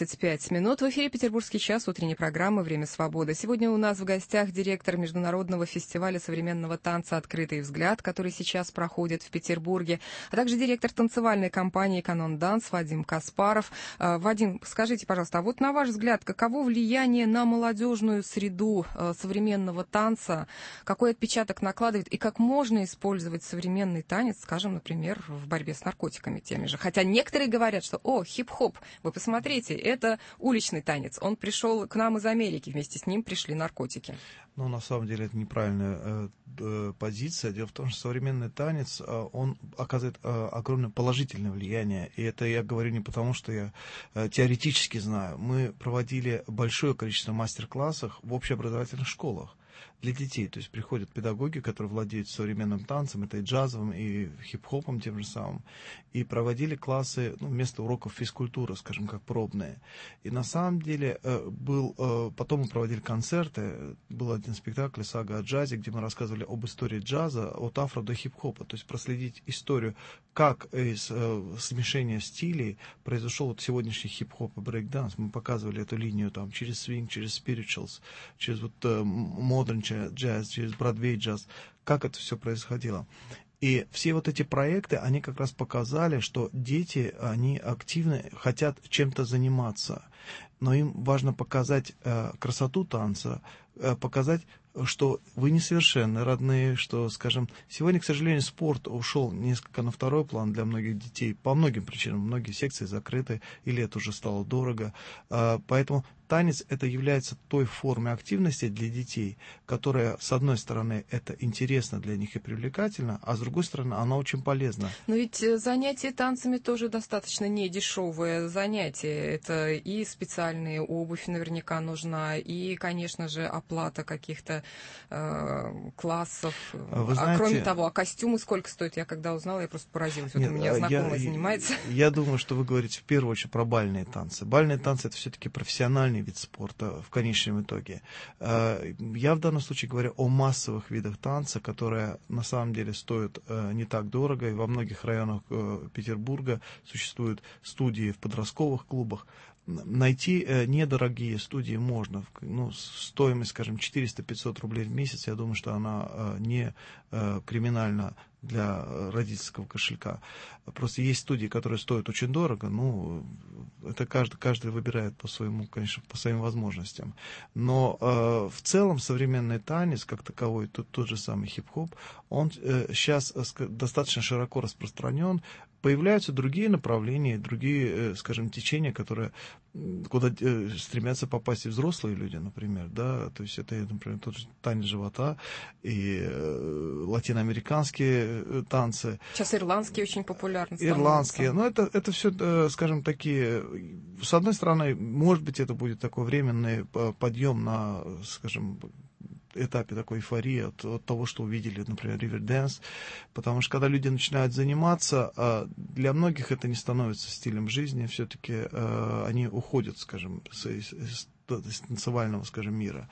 35 минут. В эфире «Петербургский час», утренней программы «Время свободы». Сегодня у нас в гостях директор Международного фестиваля современного танца «Открытый взгляд», который сейчас проходит в Петербурге, а также директор танцевальной компании «Канон Данс» Вадим Каспаров. Вадим, скажите, пожалуйста, а вот на ваш взгляд, каково влияние на молодежную среду современного танца, какой отпечаток накладывает и как можно использовать современный танец, скажем, например, в борьбе с наркотиками теми же? Хотя некоторые говорят, что хип-хоп, вы посмотрите, это уличный танец. Он пришел к нам из Америки, вместе с ним пришли наркотики. Ну, на самом деле, это неправильная позиция. Дело в том, что современный танец, он оказывает огромное положительное влияние. И это я говорю не потому, что я теоретически знаю. Мы проводили большое количество мастер-классов в общеобразовательных школах для детей. То есть приходят педагоги, которые владеют современным танцем, это и джазовым, и хип-хопом тем же самым, и проводили классы вместо уроков физкультуры, скажем, как пробные. И на самом деле потом мы проводили концерты, был один спектакль «Сага о джазе», где мы рассказывали об истории джаза от афро до хип-хопа, то есть проследить историю, как из смешения стилей произошел сегодняшний хип-хоп и брейк-данс. Мы показывали эту линию там через свинг, через spirituals, через модерн джаз, через бродвей джаз, как это все происходило. И все вот эти проекты, они как раз показали, что дети, они активно хотят чем-то заниматься, но им важно показать красоту танца, показать, что вы несовершенны, родные, что, скажем, сегодня, к сожалению, спорт ушел несколько на второй план для многих детей, по многим причинам, многие секции закрыты, или это уже стало дорого, поэтому танец это является той формой активности для детей, которая, с одной стороны, это интересно для них и привлекательно, а с другой стороны, она очень полезна. Но ведь занятие танцами тоже достаточно недешевое занятие. Это и специальная обувь наверняка нужна, и, конечно же, оплата каких-то классов. Вы знаете, кроме того, а костюмы сколько стоят? Я когда узнала, я просто поразилась. Вот у меня знакомая занимается. Я думаю, что вы говорите в первую очередь про бальные танцы. Бальные танцы это все-таки профессиональный вид спорта в конечном итоге. Я в данном случае говорю о массовых видах танца, которые на самом деле стоят не так дорого. И во многих районах Петербурга существуют студии в подростковых клубах. Найти недорогие студии можно. Стоимость, скажем, 400-500 рублей в месяц, я думаю, что она не криминальна для родительского кошелька. Просто есть студии, которые стоят очень дорого, это каждый выбирает по своему, конечно, по своим возможностям. Но в целом современный танец, как таковой, тот же самый хип-хоп, он сейчас достаточно широко распространен. появляются другие направления, другие, скажем, течения, которые куда стремятся попасть и взрослые люди, например, да, то есть это, например, тот же танец живота и латиноамериканские танцы. Сейчас ирландские очень популярны становятся. Ирландские, но это все, скажем, такие, с одной стороны, может быть, это будет такой временный подъем на, скажем, этапе такой эйфории от того, что увидели, например, Ривердэнс, потому что когда люди начинают заниматься, для многих это не становится стилем жизни, все-таки они уходят, скажем, из танцевального, скажем, мира.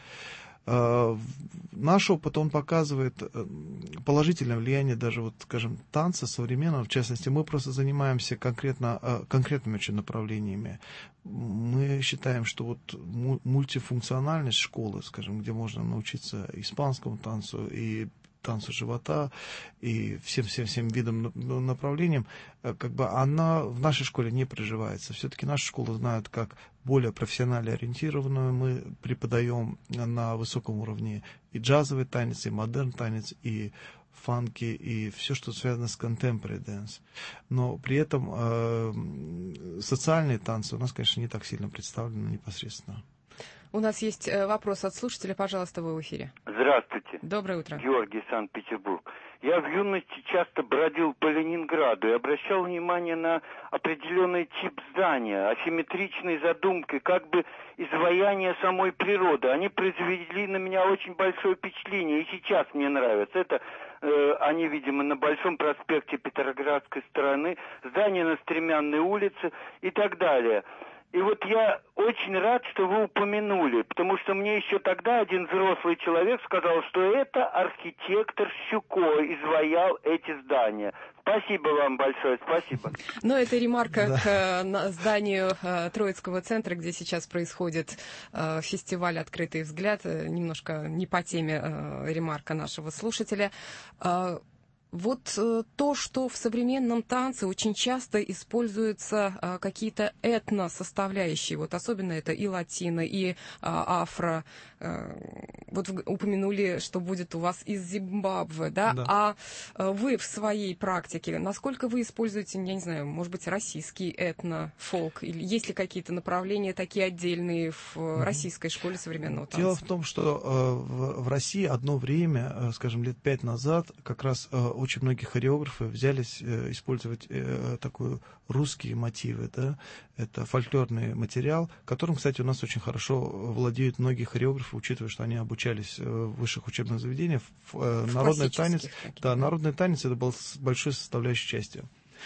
Наш опыт, он показывает положительное влияние даже, вот, скажем, танца современного, в частности, мы просто занимаемся конкретными очень направлениями. Мы считаем, что вот мультифункциональность школы, скажем, где можно научиться испанскому танцу и танцу живота и всем видам направлениям, как бы она в нашей школе не приживается. Все-таки нашу школу знают как более профессионально ориентированную. Мы преподаем на высоком уровне и джазовый танец, и модерн танец, и фанки, и все, что связано с contemporary dance. Но при этом социальные танцы у нас, конечно, не так сильно представлены непосредственно. У нас есть вопрос от слушателя. Пожалуйста, вы в эфире. Здравствуйте. Доброе утро. Георгий, Санкт-Петербург. Я в юности часто бродил по Ленинграду и обращал внимание на определенный тип здания, асимметричной задумкой, как бы изваяние самой природы. Они произвели на меня очень большое впечатление, и сейчас мне нравятся. Это они, видимо, на Большом проспекте Петроградской стороны, здание на Стремянной улице и так далее. И вот я очень рад, что вы упомянули, потому что мне еще тогда один взрослый человек сказал, что это архитектор Щуко изваял эти здания. Спасибо вам большое, спасибо. Но это ремарка к зданию Троицкого центра, где сейчас происходит фестиваль «Открытый взгляд». Немножко не по теме ремарка нашего слушателя. Вот то, что в современном танце очень часто используются какие-то этно-составляющие, вот особенно это и латино, и афро. Вот вы упомянули, что будет у вас из Зимбабве, да? А вы в своей практике, насколько вы используете, я не знаю, может быть, российский этно-фолк? Или есть ли какие-то направления такие отдельные в российской школе современного танца? Дело в том, что в России одно время, скажем, лет 5 назад, как раз очень многие хореографы взялись использовать такой русские мотивы, да, это фольклорный материал, которым, кстати, у нас очень хорошо владеют многие хореографы, учитывая, что они обучались в высших учебных заведениях. Народный танец, да, народный танец это был большой составляющей частью.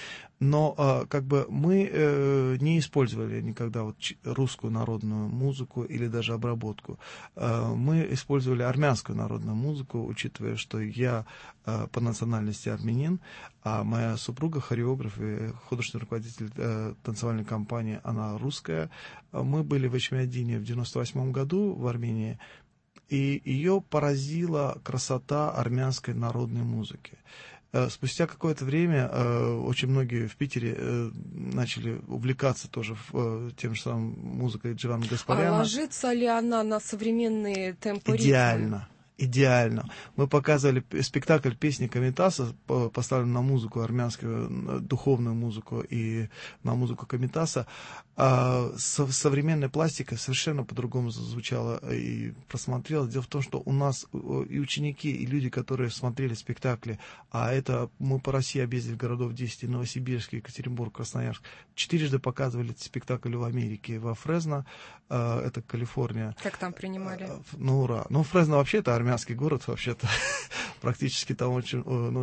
Но как бы мы не использовали никогда вот русскую народную музыку или даже обработку. Мы использовали армянскую народную музыку, учитывая, что я по национальности армянин, а моя супруга хореограф и художественный руководитель танцевальной компании, она русская. Мы были в Эчмиадине в 1998 году в Армении, и ее поразила красота армянской народной музыки. Спустя какое-то время очень многие в Питере начали увлекаться тоже тем же самым музыкой Дживана Гаспаряна. А ложится ли она на современные темпы ритмы? Идеально. Идеально. Мы показывали спектакль «Песни Комитаса», поставленный на музыку армянскую, духовную музыку и на музыку Комитаса. Современная пластика совершенно по-другому звучала и просмотрела. Дело в том, что у нас и ученики, и люди, которые смотрели спектакли, а это мы по России объездили городов 10, Новосибирск, Екатеринбург, Красноярск, 4 показывали этот спектакль в Америке, во Фресно, это Калифорния. Как там принимали? Ну, ура. Ну, Фресно вообще это армянский город, вообще-то. Практически там очень,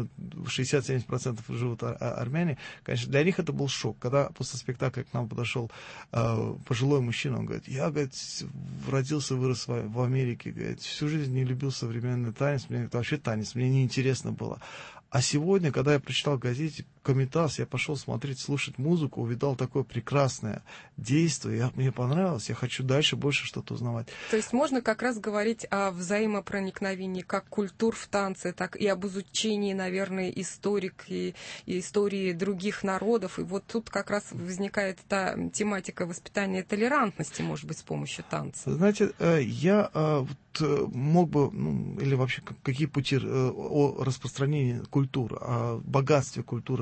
60-70% живут армяне. Конечно, для них это был шок. Когда после спектакля к нам подошел пожилой мужчина, он говорит, я, говорит, родился, вырос в Америке, говорит, всю жизнь не любил современный танец, мне это вообще танец, мне неинтересно было. А сегодня, когда я прочитал в газете «Комитас», я пошел смотреть, слушать музыку, увидал такое прекрасное действие, мне понравилось, я хочу дальше больше что-то узнавать. То есть можно как раз говорить о взаимопроникновении как культур в танце, так и об изучении, наверное, истории других народов. И вот тут как раз возникает та тематика воспитания толерантности, может быть, с помощью танца. Знаете, я мог бы, или вообще какие пути о распространении культур, о богатстве культуры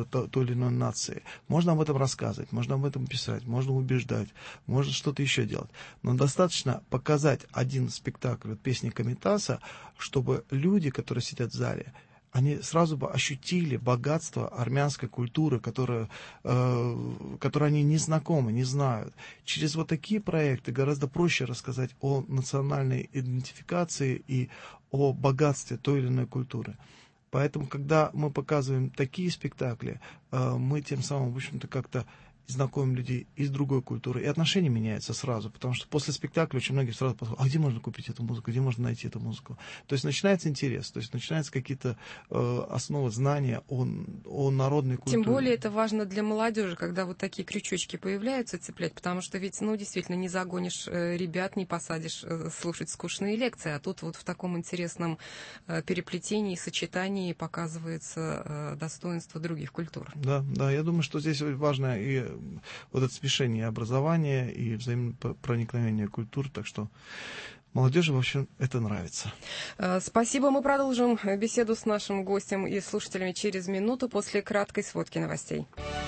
той или иной нации. Можно об этом рассказывать, можно об этом писать, можно убеждать, можно что-то еще делать. Но достаточно показать один спектакль от песни Комитаса, чтобы люди, которые сидят в зале, они сразу бы ощутили богатство армянской культуры, которой они не знакомы, не знают. Через вот такие проекты гораздо проще рассказать о национальной идентификации и о богатстве той или иной культуры. Поэтому, когда мы показываем такие спектакли, мы тем самым, в общем-то, как-то знакомим людей из другой культуры, и отношения меняются сразу, потому что после спектакля очень многие сразу подходят: а где можно купить эту музыку, где можно найти эту музыку? То есть начинается интерес, то есть начинаются какие-то основы знания о народной культуре. Тем более это важно для молодежи, когда вот такие крючочки появляются, цеплять, потому что ведь, действительно, не загонишь ребят, не посадишь слушать скучные лекции, а тут вот в таком интересном переплетении, сочетании показывается достоинство других культур. Да, я думаю, что здесь важно и вот это смешение образования и взаимопроникновение культур, так что молодежи, в общем, это нравится. Спасибо. Мы продолжим беседу с нашим гостем и слушателями через минуту после краткой сводки новостей.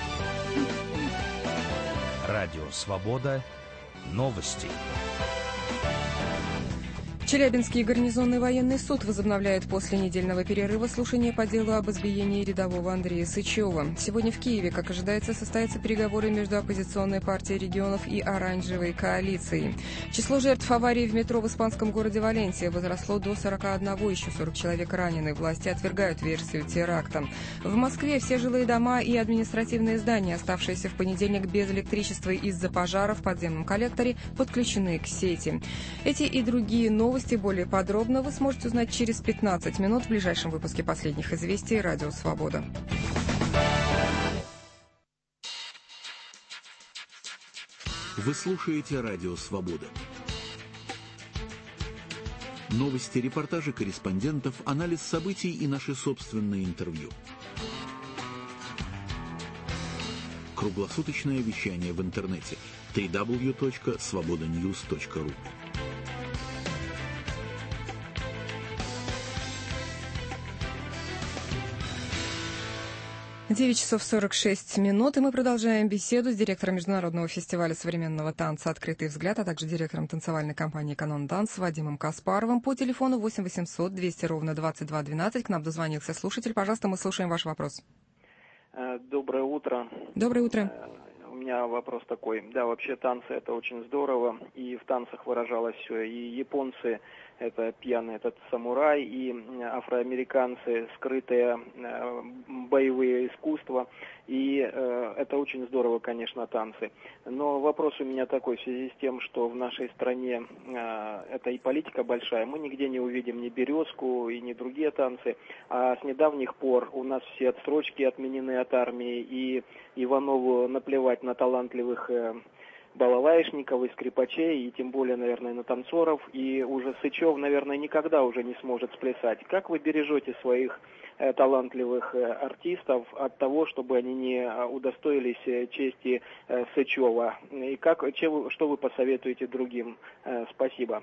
Радио «Свобода». Новости. Челябинский гарнизонный военный суд возобновляет после недельного перерыва слушание по делу об избиении рядового Андрея Сычева. Сегодня в Киеве, как ожидается, состоятся переговоры между оппозиционной партией регионов и оранжевой коалицией. Число жертв аварии в метро в испанском городе Валенсия возросло до 41, еще 40 человек ранены. Власти отвергают версию теракта. В Москве все жилые дома и административные здания, оставшиеся в понедельник без электричества из-за пожара в подземном коллекторе, подключены к сети. Эти и другие новости более подробно вы сможете узнать через 15 минут в ближайшем выпуске последних известий «Радио Свобода». Вы слушаете «Радио Свобода». Новости, репортажи корреспондентов, анализ событий и наши собственные интервью. Круглосуточное вещание в интернете www.svobodanews.ru. 9 часов 46 минут, и мы продолжаем беседу с директором Международного фестиваля современного танца «Открытый взгляд», а также директором танцевальной компании «Канон Данс» Вадимом Каспаровым по телефону 8 800 200 ровно 22 12. К нам дозвонился слушатель. Пожалуйста, мы слушаем ваш вопрос. Доброе утро. Доброе утро. У меня вопрос такой. Да, вообще танцы — это очень здорово, и в танцах выражалось все. И японцы — это пьяный этот самурай, и афроамериканцы — скрытые боевые искусства. И это очень здорово, конечно, танцы. Но вопрос у меня такой, в связи с тем, что в нашей стране это и политика большая, мы нигде не увидим ни «Березку» и ни другие танцы. А с недавних пор у нас все отсрочки отменены от армии, и Иванову наплевать на талантливых балалайшников и скрипачей, и тем более, наверное, на танцоров. И уже Сычев, наверное, никогда уже не сможет сплясать. Как вы бережете своих талантливых артистов от того, чтобы они не удостоились чести Сычева? И что вы посоветуете другим? Спасибо.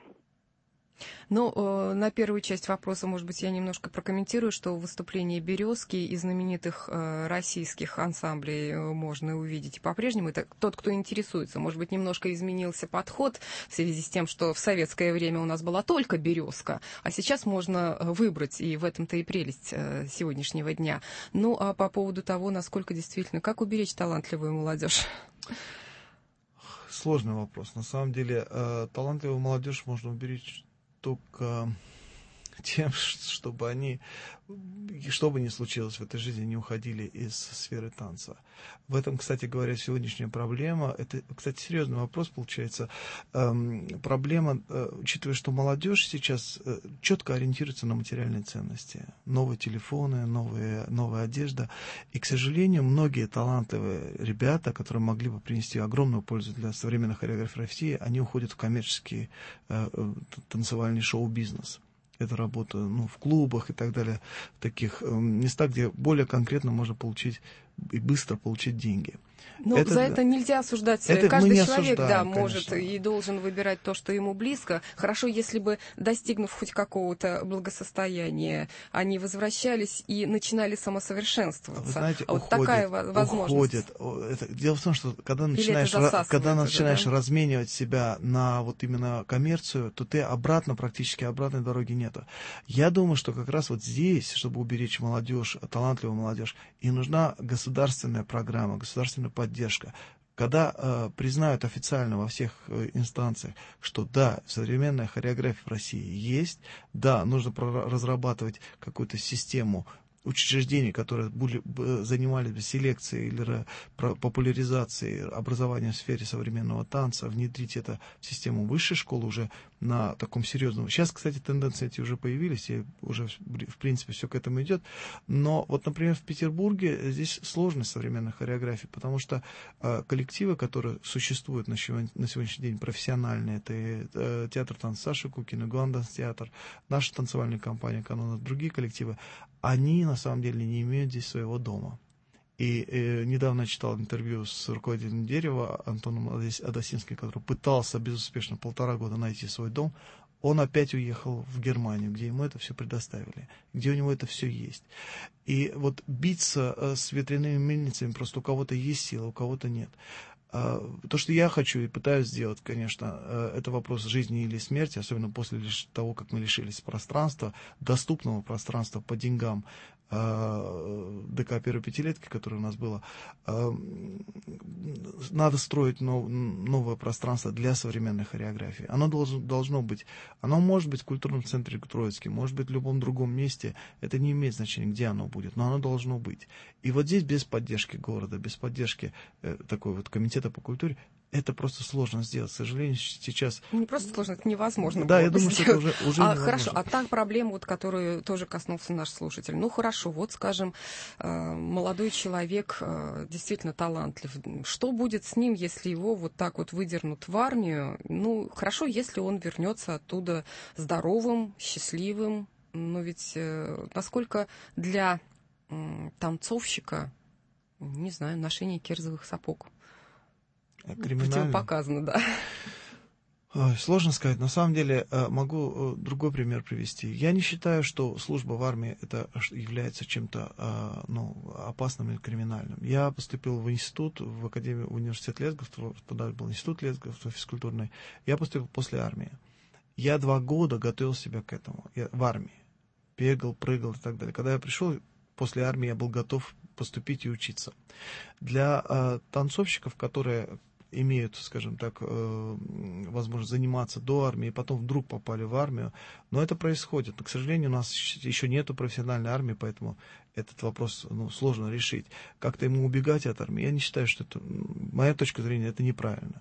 На первую часть вопроса, может быть, я немножко прокомментирую, что в выступлении «Березки» и знаменитых российских ансамблей можно увидеть по-прежнему. Это тот, кто интересуется. Может быть, немножко изменился подход в связи с тем, что в советское время у нас была только «Березка», а сейчас можно выбрать, и в этом-то и прелесть сегодняшнего дня. А по поводу того, насколько действительно, как уберечь талантливую молодежь? Сложный вопрос. На самом деле, талантливую молодежь можно уберечь только тем, чтобы они, что бы ни случилось в этой жизни, не уходили из сферы танца. В этом, кстати говоря, сегодняшняя проблема, это, кстати, серьезный вопрос получается, проблема, учитывая, что молодежь сейчас четко ориентируется на материальные ценности, новые телефоны, новая одежда, и, к сожалению, многие талантливые ребята, которые могли бы принести огромную пользу для современных хореографов России, они уходят в коммерческий танцевальный шоу-бизнес. Это работа в клубах и так далее, в таких местах, где более конкретно можно получить и быстро получить деньги. Ну, за это нельзя осуждать. Каждый человек, может и должен выбирать то, что ему близко. Хорошо, если бы, достигнув хоть какого-то благосостояния, они возвращались и начинали самосовершенствоваться. Вы знаете, вот такая возможность. Дело в том, что когда начинаешь разменивать себя на вот именно коммерцию, то ты практически обратной дороги нету. Я думаю, что как раз вот здесь, чтобы уберечь молодежь, талантливую молодежь, и нужна государственная программа, государственная поддержка. Когда признают официально во всех инстанциях, что да, современная хореография в России есть, да, нужно разрабатывать какую-то систему учреждений, которые занимались бы селекцией или популяризацией образования в сфере современного танца, внедрить это в систему высшей школы уже на таком серьезном. Сейчас, кстати, тенденции эти уже появились, и уже, в принципе, все к этому идет. Но вот, например, в Петербурге здесь сложность современной хореографии, потому что коллективы, которые существуют на сегодняшний день, профессиональные, это театр танца Саши Кукина, Гуанданс театр, наша танцевальная компания «Канон», другие коллективы, они на самом деле не имеют здесь своего дома. И недавно я читал интервью с руководителем «Дерева» Антоном Адасинским, который пытался безуспешно 1,5 года найти свой дом. Он опять уехал в Германию, где ему это все предоставили, где у него это все есть. И вот биться с ветряными мельницами, просто у кого-то есть сила, у кого-то нет. То, что я хочу и пытаюсь сделать, конечно, это вопрос жизни или смерти, особенно после того, как мы лишились пространства, доступного пространства по деньгам ДК первой пятилетки, которое у нас было. Надо строить новое пространство для современной хореографии. Оно должно быть. Оно может быть в культурном центре Троицкий, может быть в любом другом месте. Это не имеет значения, где оно будет, но оно должно быть. И вот здесь без поддержки города, без поддержки такой вот комитета по культуре, это просто сложно сделать. К сожалению, сейчас... Не просто сложно, это невозможно. Да, я думаю, что это уже невозможно. Хорошо, а та проблема, вот, которую тоже коснулся наш слушатель. Ну, хорошо, вот, скажем, молодой человек действительно талантлив. Что будет с ним, если его вот так вот выдернут в армию? Ну, хорошо, если он вернется оттуда здоровым, счастливым. Но ведь насколько для танцовщика, не знаю, ношение кирзовых сапог противопоказано, да. Сложно сказать. На самом деле, могу другой пример привести. Я не считаю, что служба в армии это является чем-то опасным или криминальным. Я поступил в институт, в академию, в университет Лесгов, тогда был институт Лесгов физкультурный. Я поступил после армии. Я 2 года готовил себя к этому. Я в армии. Бегал, прыгал и так далее. Когда я пришел после армии, я был готов поступить и учиться. Для танцовщиков, которые имеют, скажем так, возможность заниматься до армии, и потом вдруг попали в армию. Но это происходит. Но, к сожалению, у нас еще нету профессиональной армии, поэтому этот вопрос сложно решить. Как-то ему убегать от армии, я не считаю, что это, моя точка зрения, это неправильно.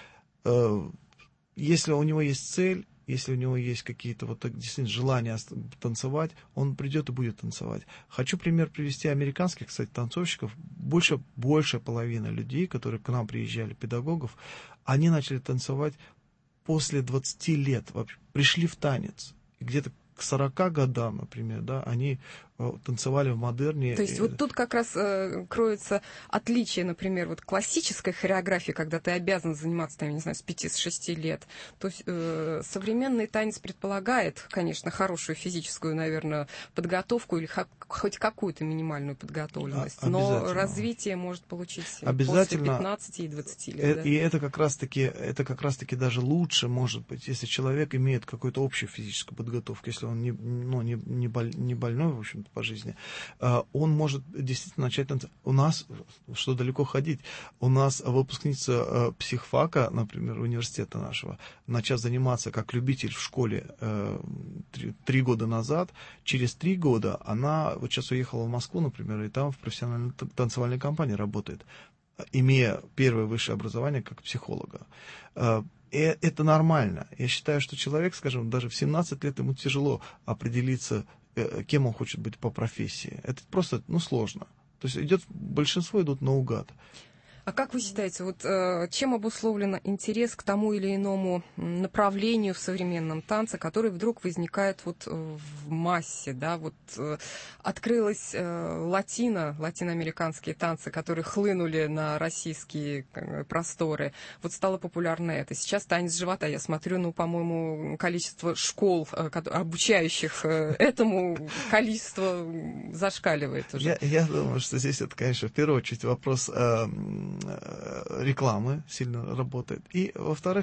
Если у него есть цель, если у него есть какие-то вот действительно желания танцевать, он придет и будет танцевать. Хочу пример привести американских, кстати, танцовщиков. Большая половина людей, которые к нам приезжали, педагогов, они начали танцевать после 20 лет. Вообще, пришли в танец. И где-то к 40 годам, например, да, они танцевали в модерне. То есть вот тут как раз кроется отличие, например, вот классической хореографии, когда ты обязан заниматься, там, я не знаю, с 5-6 лет. То есть современный танец предполагает, конечно, хорошую физическую, наверное, подготовку или хоть какую-то минимальную подготовленность, но развитие может получить после 15 и 20 лет. И это как раз-таки даже лучше, может быть, если человек имеет какую-то общую физическую подготовку, если он не больной, в общем, по жизни, он может действительно начать танцевать. У нас, что далеко ходить, у нас выпускница психфака, например, университета нашего, начав заниматься как любитель в школе 3 года назад, через 3 года она вот сейчас уехала в Москву, например, и там в профессиональной танцевальной компании работает, имея первое высшее образование как психолога. Это нормально. Я считаю, что человек, скажем, даже в 17 лет ему тяжело определиться, кем он хочет быть по профессии. Это просто, сложно. То есть большинство идут наугад. А как вы считаете, вот чем обусловлен интерес к тому или иному направлению в современном танце, который вдруг возникает вот в массе, да, вот открылась латиноамериканские танцы, которые хлынули на российские просторы, вот стало популярно это. Сейчас танец живота, я смотрю, ну, по-моему, количество школ, обучающих этому, количество зашкаливает уже. Я думаю, что здесь это, конечно, в первую очередь вопрос рекламы сильно работает. И, во-вторых,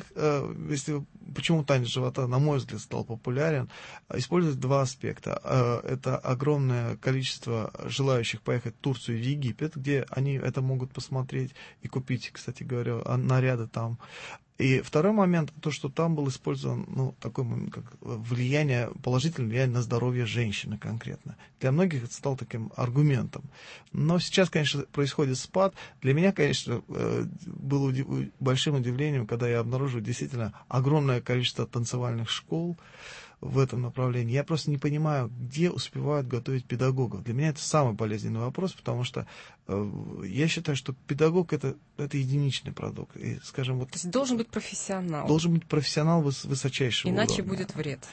почему танец живота, на мой взгляд, стал популярен, используют два аспекта. Это огромное количество желающих поехать в Турцию и в Египет, где они это могут посмотреть и купить, кстати говоря, наряды там. И второй момент, то, что там был использован, ну, такой момент, как положительное влияние на здоровье женщины конкретно. Для многих это стало таким аргументом. Но сейчас, конечно, происходит спад. Для меня, конечно, было большим удивлением, когда я обнаружил действительно огромное количество танцевальных школ в этом направлении. Я просто не понимаю, где успевают готовить педагогов. Для меня это самый болезненный вопрос, потому что я считаю, что педагог это единичный продукт. И, скажем, вот, то есть должен быть профессионал. Должен быть профессионал высочайшего уровня. Иначе будет вред.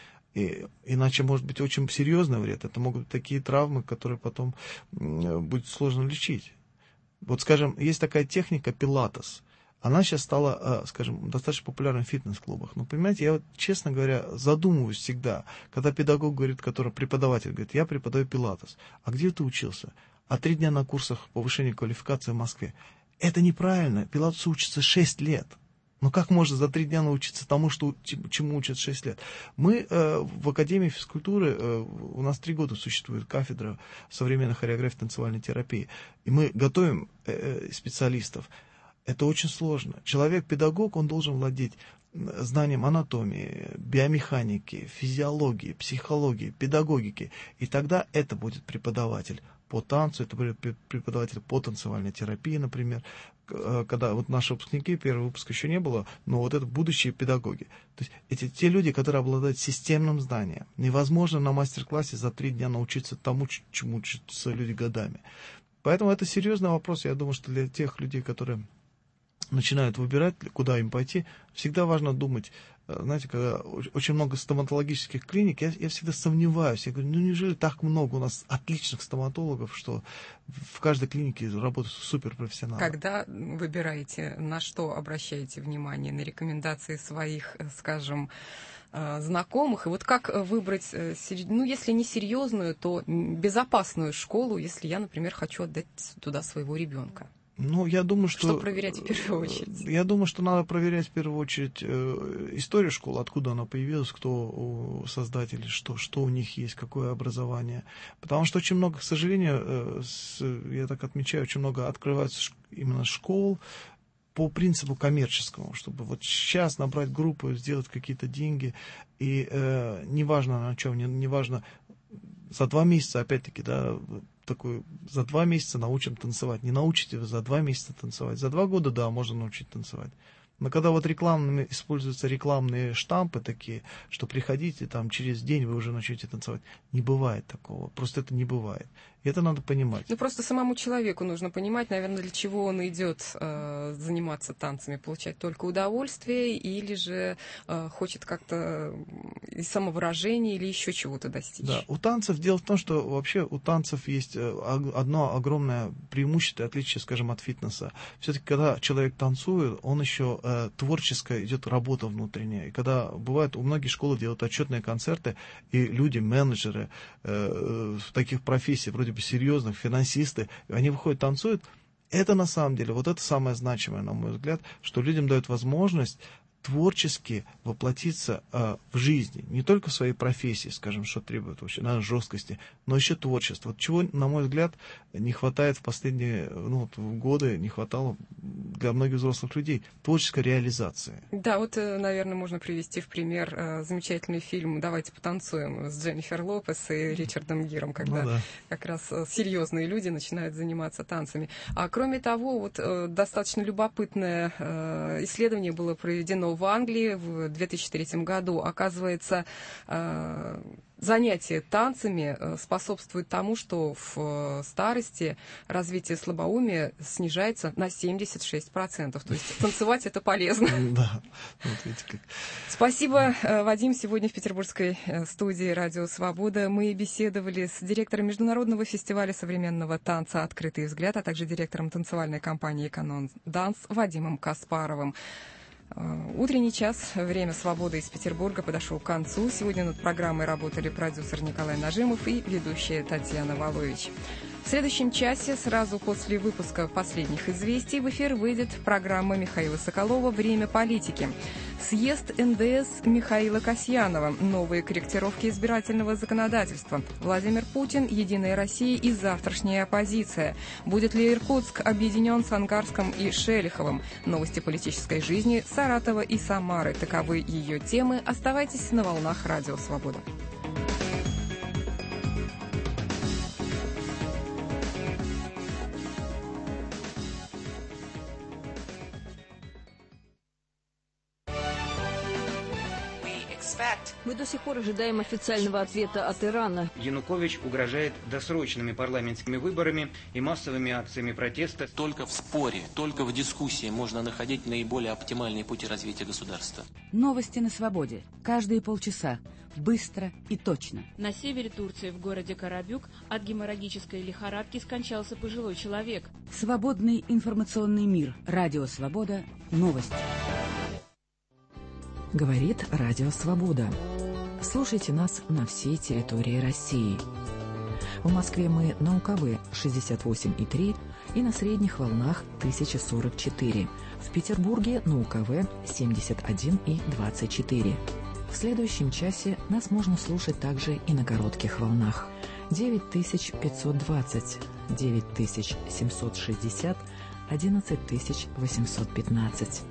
Иначе может быть очень серьезный вред. Это могут быть такие травмы, которые потом будет сложно лечить. Вот, скажем, есть такая техника пилатес. Она сейчас стала, скажем, достаточно популярной в фитнес-клубах. Но, понимаете, я вот, честно говоря, задумываюсь всегда, когда педагог говорит, преподаватель говорит, я преподаю пилатес. А где ты учился? 3 дня на курсах повышения квалификации в Москве. Это неправильно. Пилатесу учится 6 лет. Но как можно за 3 дня научиться тому, чему учат 6 лет? Мы в Академии физкультуры, у нас 3 года существует кафедра современной хореографии и танцевальной терапии. И мы готовим специалистов. Это очень сложно. Человек-педагог, он должен владеть знанием анатомии, биомеханики, физиологии, психологии, педагогики. И тогда это будет преподаватель по танцу, это будет преподаватель по танцевальной терапии, например. Когда вот наши выпускники, первый выпуск еще не было, но вот это будущие педагоги. То есть это те люди, которые обладают системным знанием. Невозможно на мастер-классе за 3 дня научиться тому, чему учатся люди годами. Поэтому это серьезный вопрос. Я думаю, что для тех людей, которые начинают выбирать, куда им пойти, всегда важно думать. Знаете, когда очень много стоматологических клиник, я всегда сомневаюсь. Я говорю, неужели так много у нас отличных стоматологов, что в каждой клинике работают суперпрофессионалы? Когда выбираете, на что обращаете внимание? На рекомендации своих, скажем, знакомых? И вот как выбрать, ну, если не серьезную, то безопасную школу, если я, например, хочу отдать туда своего ребенка? Ну, я думаю, что проверять в первую очередь? Я думаю, что надо проверять в первую очередь историю школы, откуда она появилась, кто создатели, что у них есть, какое образование. Потому что очень много, к сожалению, я так отмечаю, очень много открывается именно школ по принципу коммерческому, чтобы вот сейчас набрать группу, сделать какие-то деньги, и неважно на чем, неважно, за 2 месяца, опять-таки, да, за 2 месяца научим танцевать. Не научите вы за 2 месяца танцевать. За 2 года, да, можно научить танцевать. Но когда вот используются рекламные штампы такие, что приходите, там через день вы уже начнете танцевать. Не бывает такого. Просто это не бывает. И это надо понимать. Ну, просто самому человеку нужно понимать, наверное, для чего он идет заниматься танцами. Получать только удовольствие или же хочет как-то и самовыражения или еще чего-то достичь. Да, у танцев дело в том, что вообще у танцев есть одно огромное преимущество и отличие, скажем, от фитнеса. Все-таки, когда человек танцует, он еще творческая идет работа внутренняя. И когда бывает, у многих школ делают отчетные концерты, и люди, менеджеры в таких профессий, вроде бы серьезных, финансисты, они выходят, танцуют. Это на самом деле, вот это самое значимое, на мой взгляд, что людям дает возможность творчески воплотиться в жизни, не только в своей профессии, скажем, что требует вообще, наверное, жесткости, но еще творчество. Вот чего, на мой взгляд, не хватает в последние годы, не хватало для многих взрослых людей, творческой реализации. Да, вот, наверное, можно привести в пример замечательный фильм «Давайте потанцуем» с Дженнифер Лопес и Ричардом Гиром, когда как раз серьезные люди начинают заниматься танцами. А кроме того, вот достаточно любопытное исследование было проведено в Англии в 2003 году. Оказывается, занятие танцами способствует тому, что в старости развитие слабоумия снижается на 76%. То есть танцевать это полезно. Да, вот видите как. Спасибо, Вадим. Сегодня в петербургской студии «Радио Свобода» мы беседовали с директором Международного фестиваля современного танца «Открытый взгляд», а также директором танцевальной компании «Канон Данс» Вадимом Каспаровым. Утренний час «Время свободы» из Петербурга подошел к концу. Сегодня над программой работали продюсер Николай Нажимов и ведущая Татьяна Волович. В следующем часе, сразу после выпуска последних известий, в эфир выйдет программа Михаила Соколова «Время политики». Съезд НДС Михаила Касьянова. Новые корректировки избирательного законодательства. Владимир Путин, Единая Россия и завтрашняя оппозиция. Будет ли Иркутск объединен с Ангарском и Шелиховым? Новости политической жизни Саратова и Самары. Таковы ее темы. Оставайтесь на волнах «Радио Свобода». Мы до сих пор ожидаем официального ответа от Ирана. Янукович угрожает досрочными парламентскими выборами и массовыми акциями протеста. Только в споре, только в дискуссии можно находить наиболее оптимальные пути развития государства. Новости на свободе. Каждые полчаса. Быстро и точно. На севере Турции, в городе Карабюк, от геморрагической лихорадки скончался пожилой человек. Свободный информационный мир. Радио Свобода. Новости. Говорит Радио Свобода. Слушайте нас на всей территории России. В Москве мы на УКВ 68,3 и на средних волнах 1044. В Петербурге на УКВ 71,24. В следующем часе нас можно слушать также и на коротких волнах 9520, 9760, 11815.